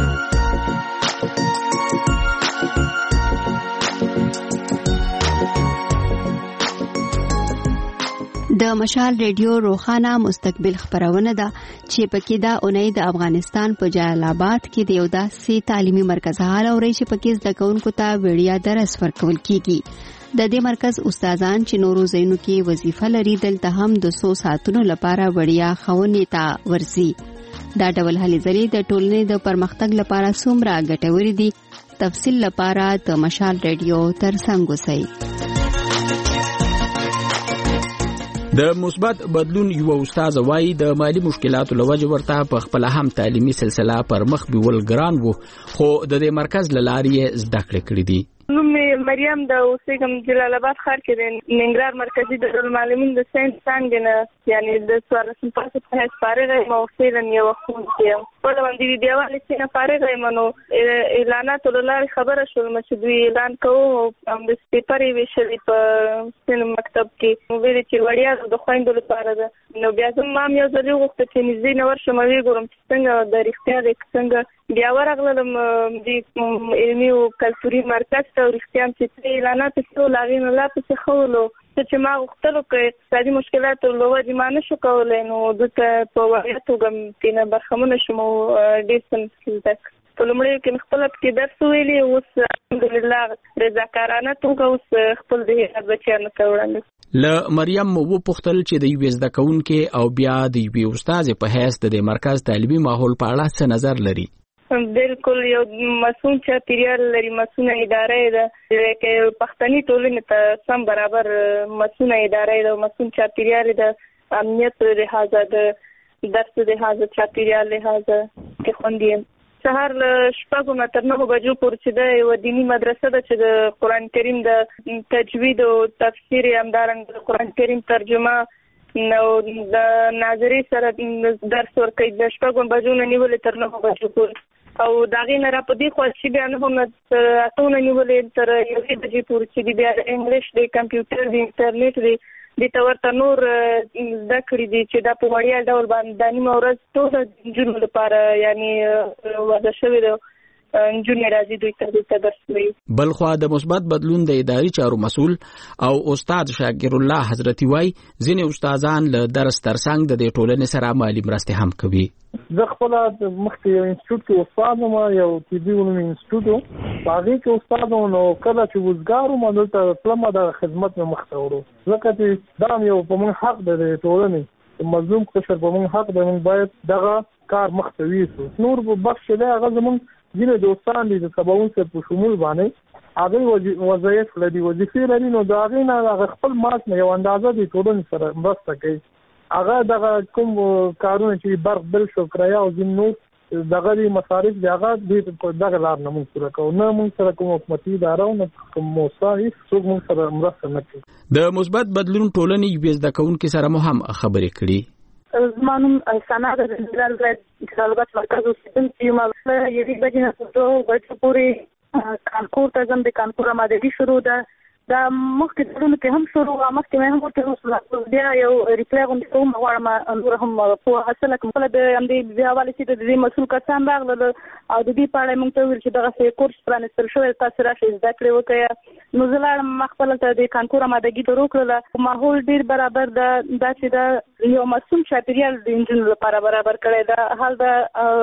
د مشال ریډیو روخانه مستقبل خبرونه ده چې پکې دا اونۍ د افغانستان په جلال آباد کې د یو داسې تعلیمي مرکز حال اوري چې پکې زده کوونکو ته وړیا درس ورکول کیږي. د دې مرکز استادان چې نورو ځایونو کې وظیفه لري دلته هم د څو ساعتونو لپاره وړیا ښوونې ته ورځي. دا ډول هلې ځلې د ټولنې د پرمختګ لپاره څومره ګټورې دي؟ تفصیل لپاره د مشال ریډیو ترڅنګ اوسئ. د مثبت بدلون یو استاد وایي د مالی مشکلاتو لوجه ورته په خپل هم تعلیمي سلسله پر مخ بیول ګران وو، خو د دې مرکز لارې زده کړې کړې دي. نوم مریم د اوسېږم جلال آباد ښار کې د ننګرهار مرکزي دارالمعلمین د ساینس څانګې نه، یعنې د څوارلسم پاسه په حیث فارغه یم او فعلا یوه ښوونکې یم. خپله باندې بیا والې نه فارغه یم، نو اعلاناتو له لارې خبره شولم چې دوی اعلان کوو او همداسې پیپر یې ویشلې په سن مکتب کې، نو ویلې چې وړیا د خویندو لپاره ده. نو بیا زما هم یو ځل وغوښته چې نږدې نه ورشم او وګورم چې څنګه د رښتیا دی که څنګه. بیا ورغلم د علمي او کلتوري مرکز ته او رښتیا هم چې څه اعلانات یې شول، هغې نه لا پسې ښه ولو. څه چې ما غوښتلو که اقتصادي مشکلاتو له وجې ما نه شو کولی، نو دلته په وړیا توګه ترېنه برخمنه شوم او ډېر څه مې زده کړل. په لومړیو کې مې خپله پکې درس ویلي، اوس الحمدلله رضاکارانه توګه اوس خپل د هېواد بچیانو ته وړاندې. له مریم مو وپوښتل چې د یوې زده کوونکې او بیا د یوې استادې په حیث د دې مرکز تعلیمي ماحول په اړه څه نظر لري؟ بالکل یو مسؤل چاپیریال لري، مسؤله اداره ده چې پښتني ټولنې ته سم برابر مسؤله اداره ده، مسؤل چاپیریال ده، امنیت لحاظه ده، درس لحاظه، چاپیریال لحاظه کې خوندي. سهار له شپږو نه تر نهو بجو پورې چې ده یوه دیني مدرسه ده چې د قرآن کریم د تجوید او تفسیر یې همدارنګه د قرآن کریم ترجمه نو د ناظرې سره درس ورکوي د شپږو بجو نه نیولې تر نهو بجو پورې، او د هغې نه را په دې خوا چې بیا نهو نه تر اتو نه نیولې تر یوې بجې پورې چې دي بیا د انګلیش دی، کمپیوټر دی، انټرنیټ دی، دې ته ورته نور زده کړي دي چې دا په وړیا ډول باندې دا نیمه ورځ ټوله نجونو لپاره یعنې وضع شوې ده. نجونې راځي دوی ته دوی ته درس وایي. بلخوا د مثبت بدلون د اداري چارو مسؤل او استاد شاکر الله حضرتي وایي ځینې استادان له درس ترڅنګ د دې ټولنې سره مالي مرستې هم کوي. زه خپله مخکې یو انسټیټیوټ کې استاد وم، یو طبي علومو انسټیټیوټ و، په هغې کې استاد وم. نو کله چې وزګار وم دلته تلم دغه خدمت مې مخته وړو، ځکه چې دا هم یو په موږ حق دی د ټولنې مظلوم قشر په موږ حق دی، موږ باید دغه کار مخته ویسو. نور بخش دی هغه زموږ ځینې دوستان دي د سباوون صاحب په شمول باندې هغوی وظایف لري، وظیفې لري، نو د هغې نه هغه خپل معاش نه یو اندازه د ټولنې سره مرسته کوي. هغه دغه کوم کارونه چې برق بل شو کرایه او ځینې نور دغه دي مصارف دي هغه دغه لار نه موږ پوره کوو، نه موږ سره کوم حکومتي اداره او نه کوم موسسه هېڅ څوک موږ سره مرسته نه کوي. د مثبت بدلون ټولنې یوې زده کوونکي سره مو هم خبرې کړي. زما نوم سنا ده، د ننګرهار ولایت جلال آباد مرکز اوسېدونکې یم. یوې بجې نه تر دوو بجو پورې کانکور ته ځم، د کانکور آمادګي شروع ده. دا مخکې ټولنو کې هم شروع وه، مخکې مې هم ورته وسوله، بیا یو ریپلی غوندې کوم غواړم نور هم پوهه حاصله کړم. خپله د همدې بیا حوالې چې د دې مسؤل کسان راغلل او د دې په اړه یې موږ ته وویل چې دغسې کورس پرانېستل شوی، تاسې راشئ زده کړې وکړئ. نو زه لاړم، ما خپله ته د کانکور آمادګي شروع کړله. ماحول ډېر برابر ده، دا چې دا یو مسؤل چاپېریال د نجونو لپاره برابر کړی ده. حال د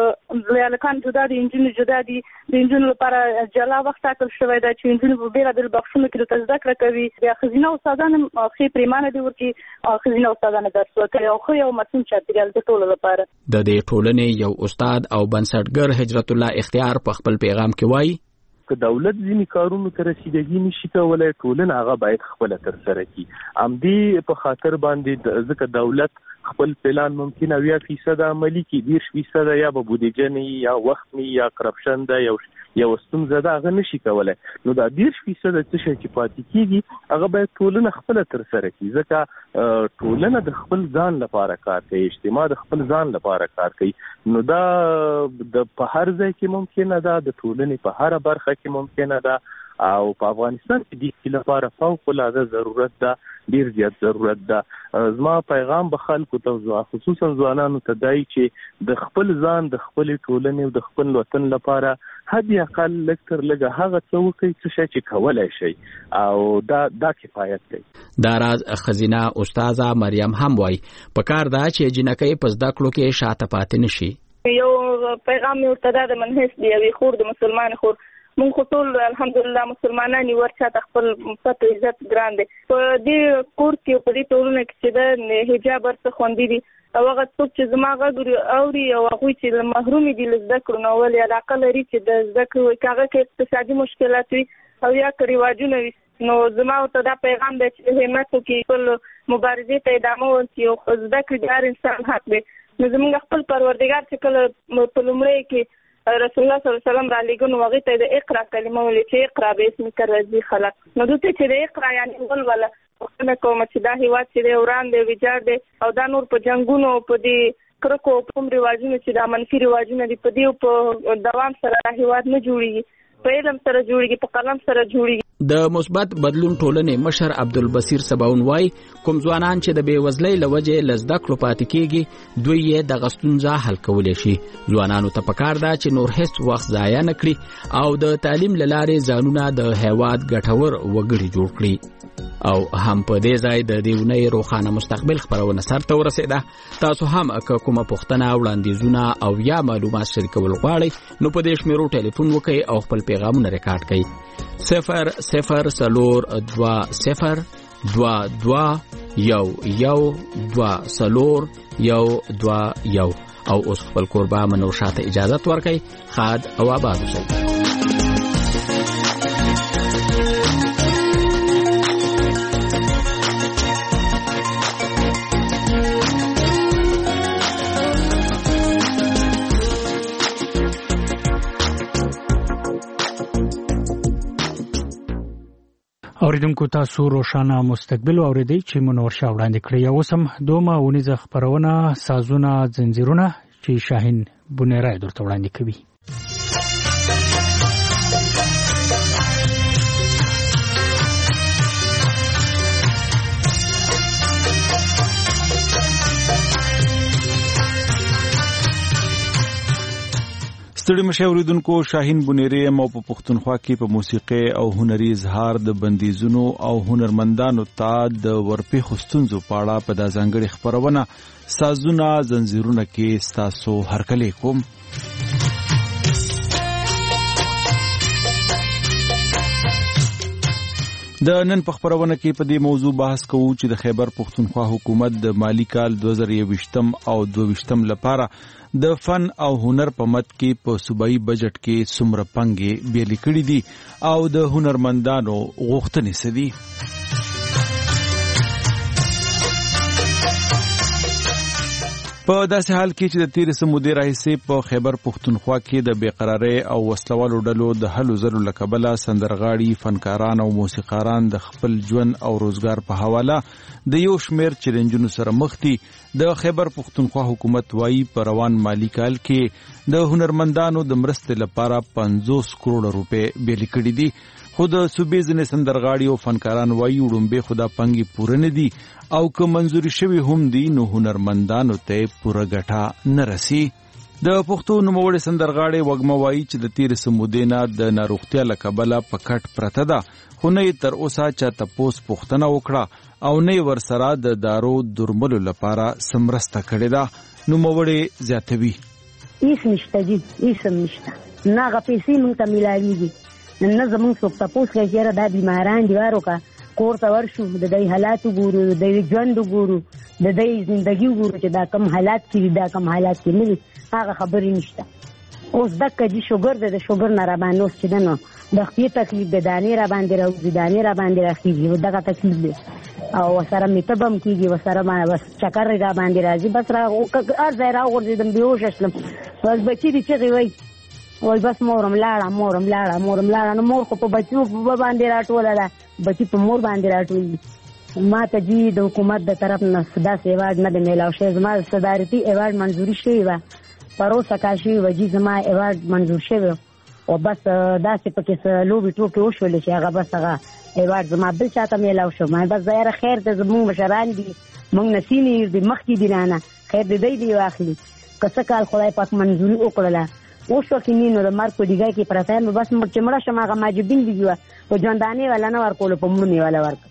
هلکان جدا دي، نجونې جدا دي، د نجونو لپاره جلا وخت ټاکل شوی ده چې نجونې په بېلابېلو بخشونو کې دلته زده کړه کوي. بیا ښځینه استادان هم ښې پرېمانه دي ورکړي، ښځینه استادان درس ورکوي او ښه یو مسؤل چاپېریال د ټولو لپاره. د دې ټولنې یو استاد او بنسټګر هجرت الله اختیار په خپل پیغام کې وایي که دولت ځینې کارونو ته رسیدګي نشي کولی، ټولنه هغه باید خپله ترسره کړي. همدې په خاطر باندې ځکه دولت خپل پلان ممکن اویا فیصد عملي کړي، دېرش فیصد یا به بودیجه نه یا وخت نه یا کرپشن ده یا یو ستونزه ده هغه نشي کولی. نو دا دېرش فیصد څه شی چې پاتې کېږي هغه باید ټولنه خپله ترسره کړي، ځکه ټولنه د خپل ځان لپاره کار کوي، اجتماع د خپل ځان لپاره کار کوي. نو دا د په هر ځای کې ممکنه ده، د ټولنې په هره برخه کې ممکنه ده، او په افغانستان کې د دې لپاره فوق العاده ضرورت ده، ډیر زیات ضرورت ده. زما پیغام به خلکو ته خصوصا ځوانانو ته دی چې د خپل ځان، د خپل ټولنې او د خپل وطن لپاره حد اقل لږ تر لږه هغه څه وکړئ څه شی چې کولی شئ، او دا دا کفایت دی. دا راز ښځینه استاده مریم هم وایي پکار ده چې جنکۍ په زده کړو کې شاته پاتې نشي. یو پیغام یې ورته دا د منحص دی، یوې خور د مسلمان خور مونږ خو ټول الحمدلله مسلمانان یو، ورچاته خپل پت عزت ګران دی. په دې کور کې په دې ټولنه کې چې د حجاب ورڅخه خوندي دي او هغه څوک چې زما غږ اوري او هغوی چې محروم دي له زده کړو نه ولې علاقه لري چې د زده کړو هغه کې اقتصادي مشکلات وي او یا که رواجونه وي نو زما ورته دا پیغام دی چې همت وکړي خپل مبارزې ته ادامه ورکړي او زده کړې د هر انسان حق دی. نو زموږ خپل پروردګار چې کله په لومړی کې رسول الله صلی الله علیه وسلم را لېږه نو هغې ته د اقرا کلمه ویلې چې اقرا باسمک الذي خلق. نو دلته چې د اقرا یعنې ولوله پوښتنه کوم چې دا هېواد چې دی وران دی ویجاړ دی او دا نور په جنګونو په دې کرکو په کوم رواجونو چې دا منفي رواجونه دي په دې په دوام سره دا هېواد نه جوړېږي، په علم سره جوړېږي، په قلم سره جوړېږي. د مثبت بدلون ټولنې مشر عبدالبصیر سباون وای کوم ځوانان چې د بېوزلۍ له وجې له زده کړو پاتې کېږي دوی یې دغه ستونزه حل کولی شي. ځوانانو ته پکار ده چې نور هېڅ وخت ضایع نه کړي او د تعلیم له لارې ځانونه د هېواد ګټور وګړي جوړ کړي. او هم په دې ځای د دې اونۍ روښانه مستقبل خپرونه سرته ورسېده. تاسو هم که کومه پوښتنه وړاندیزونه او یا معلومات شریکول غواړئ نو په دې شمیرو ټلیفون وکړئ او خپل پیغامونه ریکارډ کړئ. صفر صفر څلور دوه صفر دوه دوه یو یو دوه څلور یو دوه یو. او اوس خپل کوربه منور شاه ته اجازت ورکړئ. ښاد او آباد اوسئ. اوریدونکو تاسو روښانه مستقبل اوریدئ چې منور شاه وړاندې کړی. اوس هم دومره اونیزه خپرونه سازونه زنجیرونه چې شاهین بونیرای درته وړاندې کوي. ستړي مشه اوریدونکو شاهین بونیری مو په پښتونخوا کې په موسیقي او هنري اظهار د بندیزونو او هنرمندانو ته د ورپېښو ستونزو په اړه په دا ځانګړې خپرونه سازونه زنجیرونه کې ستاسو هرکلی کوم. د نن په خبرونه کې په دې موضوع بحث کوو چې د خیبر پښتونخوا حکومت د مالی کال دوه زره یوویشتم او دوه ویشتم لپاره د فن او هنر په مد کې په صوبایي بجټ کې څومره پنګې بیلې کړې دي او د هنرمندانو غوښتنې څه دي. په داسې حال کې چې د تیرې څه مودې راهیسې په خیبر پښتونخوا کې د بېقرارۍ او وسلوالو ډلو د هلو ځلو له کبله سندرغاړي، فنکاران او موسیقاران د خپل ژوند او روزګار په حواله د یو شمېر چیلنجونو سره مخ دي. د خیبر پښتونخوا حکومت وایي په روان مالی کال کې د هنرمندانو د مرستې لپاره پنځوس کروڑه روپۍ بیلې کړي دي، خو د صوبې ځینې سندرغاړي او فنکاران وایي وړومبې خو دا پنګې پوره نه دي او که منظوري شوي هم دي نو هنرمندانو ته پوره ګټه نه رسي. د پښتو نوموړې سندرغاړې وږمه وایي چې د تیرې څه مودې نه د ناروغتیا له کبله په کټ پرته ده، خو نه یې تر اوسه چا تپوس پوښتنه وکړه او نه یې ورسره د دارو درملو لپاره څه مرسته کړې ده. نوموړې زیاتوي هیڅ نشته دي، هیڅ هم نشته، نه هغه پیسې موږ ته میلاویږي، نه زموږ څوک تپوس کوي چې یاره دا بیماران دي وروکه کور ته ورشو د دوی حالات وګورو، د دوی ژوند وګورو، د دوی زندګي وګورو چې دا کم حالات کې دي، دا کم حالات کې نه دي، هغه خبرې نشته. اوس دکه چې شوګر دی، د شوګر نه راباندې اوس چې ده نو د خپې تکلیف د دانې راباندې راوځي، دانې راباندې راخېږي، دغه تکلیف دی او ورسره میتب هم کېږي، ورسره بس چکر راباندې راځي، بس هر ځای راوغورځېدم بېهوشه شلم. بس بچي دي چغې وایي وای بس مورم لاړه مورم لاړه مورم لاړه نو مور خو په بچو په باندې راټوله ده، بچي په مور باندې راټول دي. ما ته جی د حکومت د طرف نه داسې ایوارډ نه دی میلاو شوی، زما صدارتي ایوارډ منظوري شوی وه، پروسه کال شوي وه جی زما ایوارډ منظور شوی او بس داسې پکې څه لوبې ټوکې وشولې چې هغه بس هغه ایوارډ زما بل چا ته میلاو شو. ما بس یاره خیر دی، زمونږ مشران دي، مونږ نه سینیر دي، مخکې دي رانه، خیر دی دی دی واخلي، که څه کال خدای پاک منظوري وکړله اوس وکې نی نو د مرګ په ډیګای کې پرته یم، بس چې مړه شم هغه ماجبین دي وه په ژوندانې والا نه ورکولو، په مړونې والا ورکړه.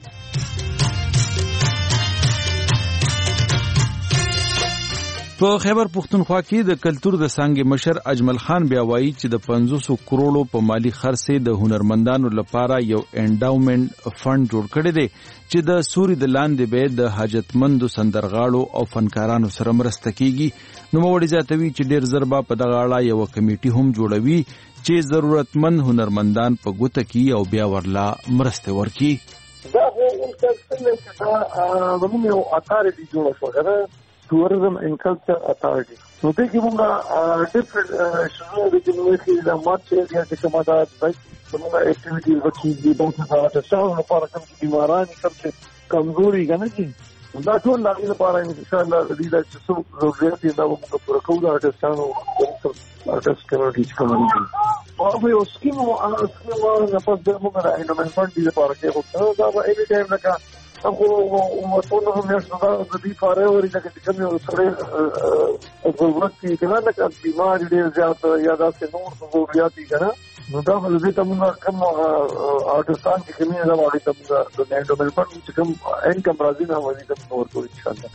په خیبر پښتونخوا کې د کلتور د څانګې مشر اجمل خان بیا وایي چې د پنځوس کروڑو په مالی خرڅ د هنرمندانو لپاره یو انډاومنت فند جوړ کړی دی چې د سوري د لاندې به د حاجتمندو سندرغاړو او فنکارانو سره مرسته کیږي. نو موړي زیاتوي چې ډیر زربا په دغه اړه یو کمیټي هم جوړوي چې ضرورتمند هنرمندان په ګوته کې او بیا ورلا مرسته ورکي. دا هو څنګه چې دا موږ یو اتارټي جوړ شو tourism and culture authority. So they give them a different شنو د جمهوریت د مارچ یا د کومه د څنګه اکټیویټیز وکړي د دوه تاسو لپاره کوم بیماران کوم کمزوري کنه چې دا ټول لاګي لپاره ان شاء الله د دې چې څو ضرورت دي دا موږ پوره کوو د ارتستانو ارتست کمیټي کوي او به اوس کې مو انا سمه نه پد موږ د انډومنټ فند لپاره کې وکړو دا به ایوي ټایم لکه هغه او ټول هم یې څنګه د دې فارې ورې چې کوم یو سره ضرورت کې کنه لکه بیمار دي زیات یا دا څه نور ضرورت دي کنه نو دا به دې تمنا کوم ارتستان کې کومه نه وایي تمنا د انډومنټ فند چې کوم انکم راځي نه وایي تم نور کوي ان شاء الله.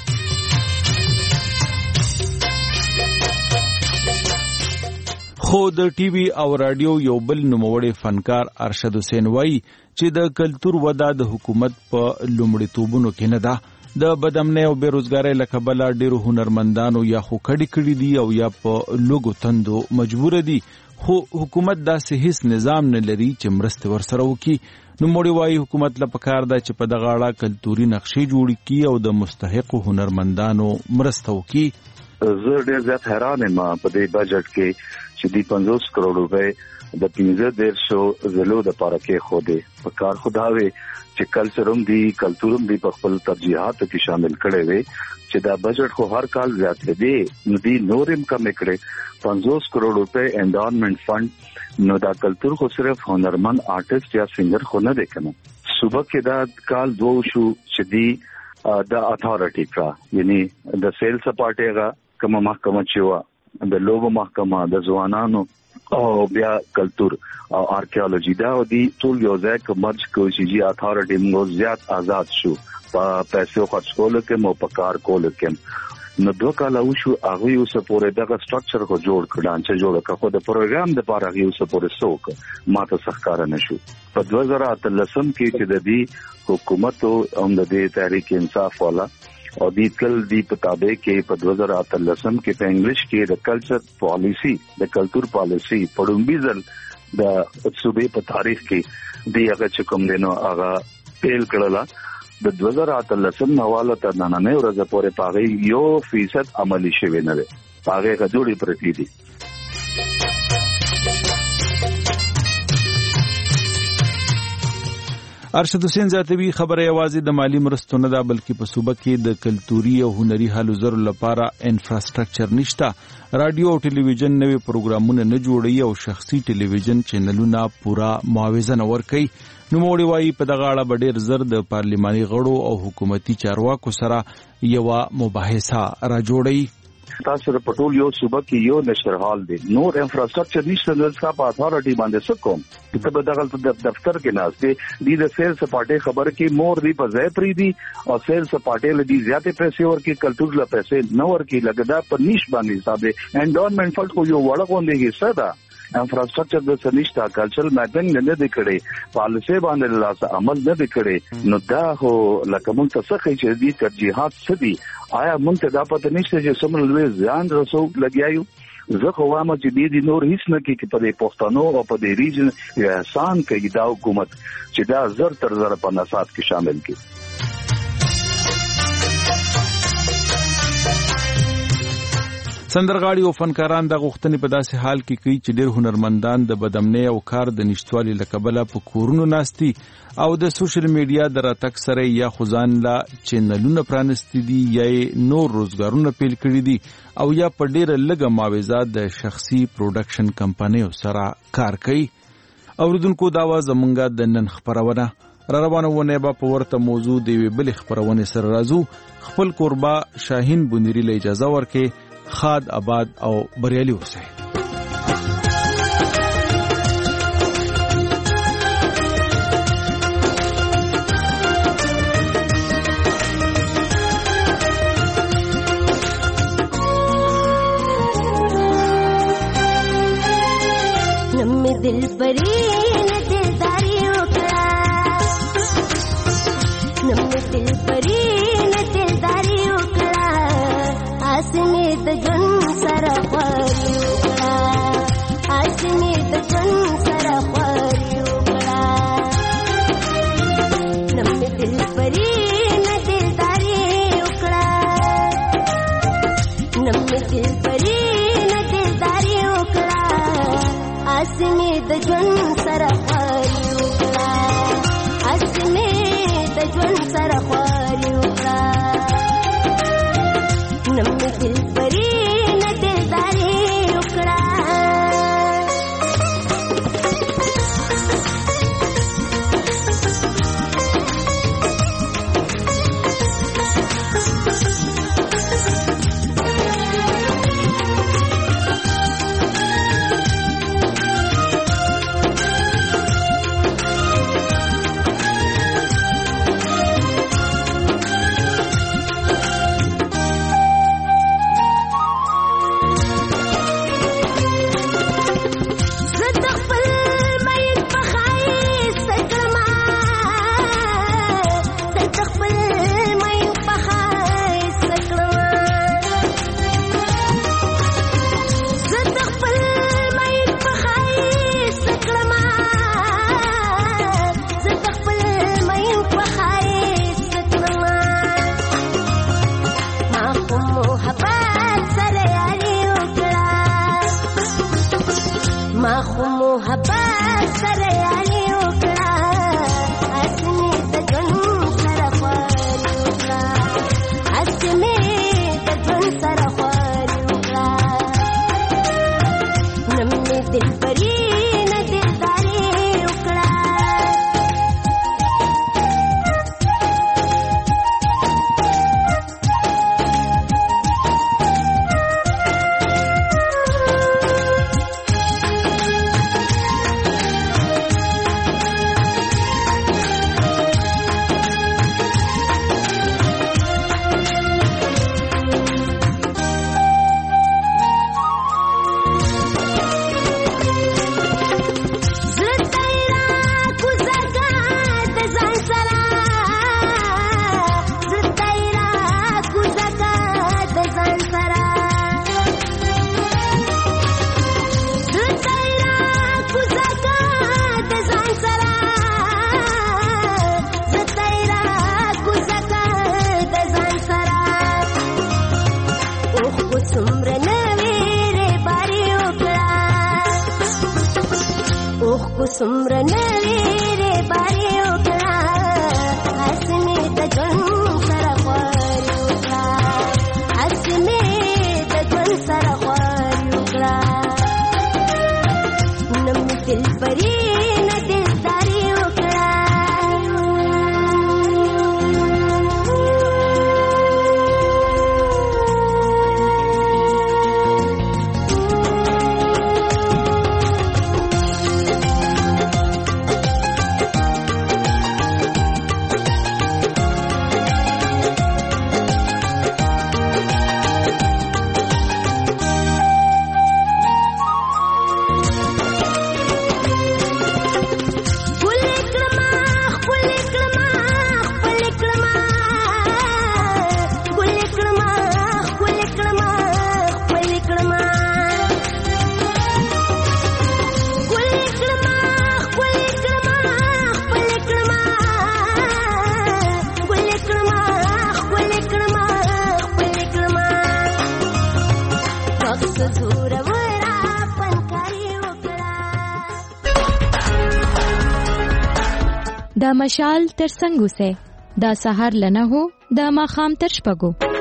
خو د ټي وي او رادیو یو بل نوموړی فنکار ارشد حسین وایي چې د کلتور وده د حکومت په لومړیتوبونو کې نه ده. د بدامنۍ او بیروزګارۍ له کبله ډیرو هنرمندانو یا خو کډې کړي دي او یا په لوږو تندو مجبوره دي، خو حکومت داسې هیڅ نظام نه لري چې مرستې ورسره وکړي. نوموړی وایي حکومت له پکار ده چې په دغه اړه کلتوري نقشې جوړې کړي او د مستحقو هنرمندانو مرسته وکړي. زه ډېر زیات حیران یم په دې بجټ کې چې د پنځوس کروڑ روپۍ د پنځه دیرشو ضلعو دپاره کېښودې. په کار خو دا وی چې کلچر هم دي کلتور هم دي په خپل ترجیحاتو کې شامل کړی وی چې دا بجټ خو هر کال زیاتېدی نو دوی نور هم کمې کړې. پنځوس کروڑ روپۍ انډاونمنټ فنډ نو دا کلتور خو صرف هنرمند آرټسټ یا سنگر خو نه دی که نه. صوبه کې دا کال دوه شو چې دی د اتھارټي کا یعنی د سیل سپاټي هغه کومه محکمه چې وه د لوبو محکمه د ځوانانو او بیا کلتور او آرکیالوجي دا دی ټول یو ځای کې مرج کوي چې اتھارټي موږ زیات آزاد شو په پیسو خرڅ کولو کې مو په کار کولو کې. نو دوه کاله وشو هغه یو څه پورې دغه سټرکچر کو جوړ کړان چې جوړ کړه خو د پروګرام د پاره یو څه پورې څوک ماته ښکار نه شو. په دوه زره اتلسم کې چې د دې حکومت او د دې تحریک انصاف والا او دې کل دی په تابع کې په دوه زره اتلسم کې په انګلیش کې د کلچر پالیسی د کلتور پالیسی پړومبي ځل د صوبې په تاریخ کې دی هغه چې کوم دینو هغه پیل کړل د دوه زره اتلسم حواله تر نننۍ ورځې پورې پاغې یو فیصد عملي شوی نه دی، پاغې غجوړي پرتی دي. ارشد حسین زیاتوی خبره یوازې د مالی مرستو نه ده بلکې په صوبه کې د کلتوري او هنري هلو ځلو لپاره انفراستراکچر نشته. رادیو او ټلویزیون نوي پروګرامونه نه جوړوي او شخصي ټلویزیون چینلونه پورا معاوضه نه ورکوي. نوموړی وایي په دغه اړه به ډېر زر د پارلماني غړو او حکومتي چارواکو سره یوه مباحثه راجوړوي. تاسو د پټول یو صوبه کې یو نشر حال دی نور انفراستراکچر نشته نو څه په اتھارټي باندې څه کوم چې په دغه دفتر کې ناشته دي د سیل سپاټي خبر کې مور دی په ځای پری دي او سیل سپاټي لدی زیاتې پیسې ورکې کلتور له پیسې نو ورکې لګدا په نش باندې حساب دی انډاونمنټ فند خو یو وړه غونډه کې صدا انفراستراکچر د سنشتہ کلچرل میپینګ نه دی کړي پالیسي باندې لاس عمل نه دی کړي نو دا هو لکه مونږ څه کوي چې دې ترجیحات څه دي آیا مونږ ته دا پته نشته چې څومره لوی ځان رسو لګیایو. زه خو وایم چې دې نور هیڅ نه کوي په دې پښتنو او په دې ریجن احسان کوي دا حکومت چې دا زر تر زر په نصاب کې شامل کړي. سندرغاړي او فنکاران د غوښتنې په داسې حال کې کوي چې ډېر هنرمندان د بدامنۍ او کار د نشتوالي له کبله په کورونو ناستي او د سوشل میډیا د راتګ سره یا خو ځان له چینلونه پرانستي دي یا نور روزګارونه پیل کړي دي او یا په ډېره لږه معاوضه د شخصي پروډکشن کمپنیو سره کار کوي. اوریدونکو دا وه زمونږ د نن خپرونه. را روانه ونه به په ورته موضوع د یوې بلې خپرونې سره راځو. خپل کوربه شاهین بونیری له اجازه ورکړئ. خاد آباد او بریالي اوسئ. دل پری نه دلداري وکړه نم دل پری نه دلداري وکړه اسمه د جن سره خوري وکړه اسمه د جن سره خوري وکړه نم دل پری نه دلداري وکړه نم دل پری نه دلداري وکړه اسمه د جن سره خوري وکړه اسمه د جن سره خوري وکړه نم دل پری نه دلداري وکړه د مشال تر څنګ اوسه دا سحر لنه هو د ماخام تر شپږو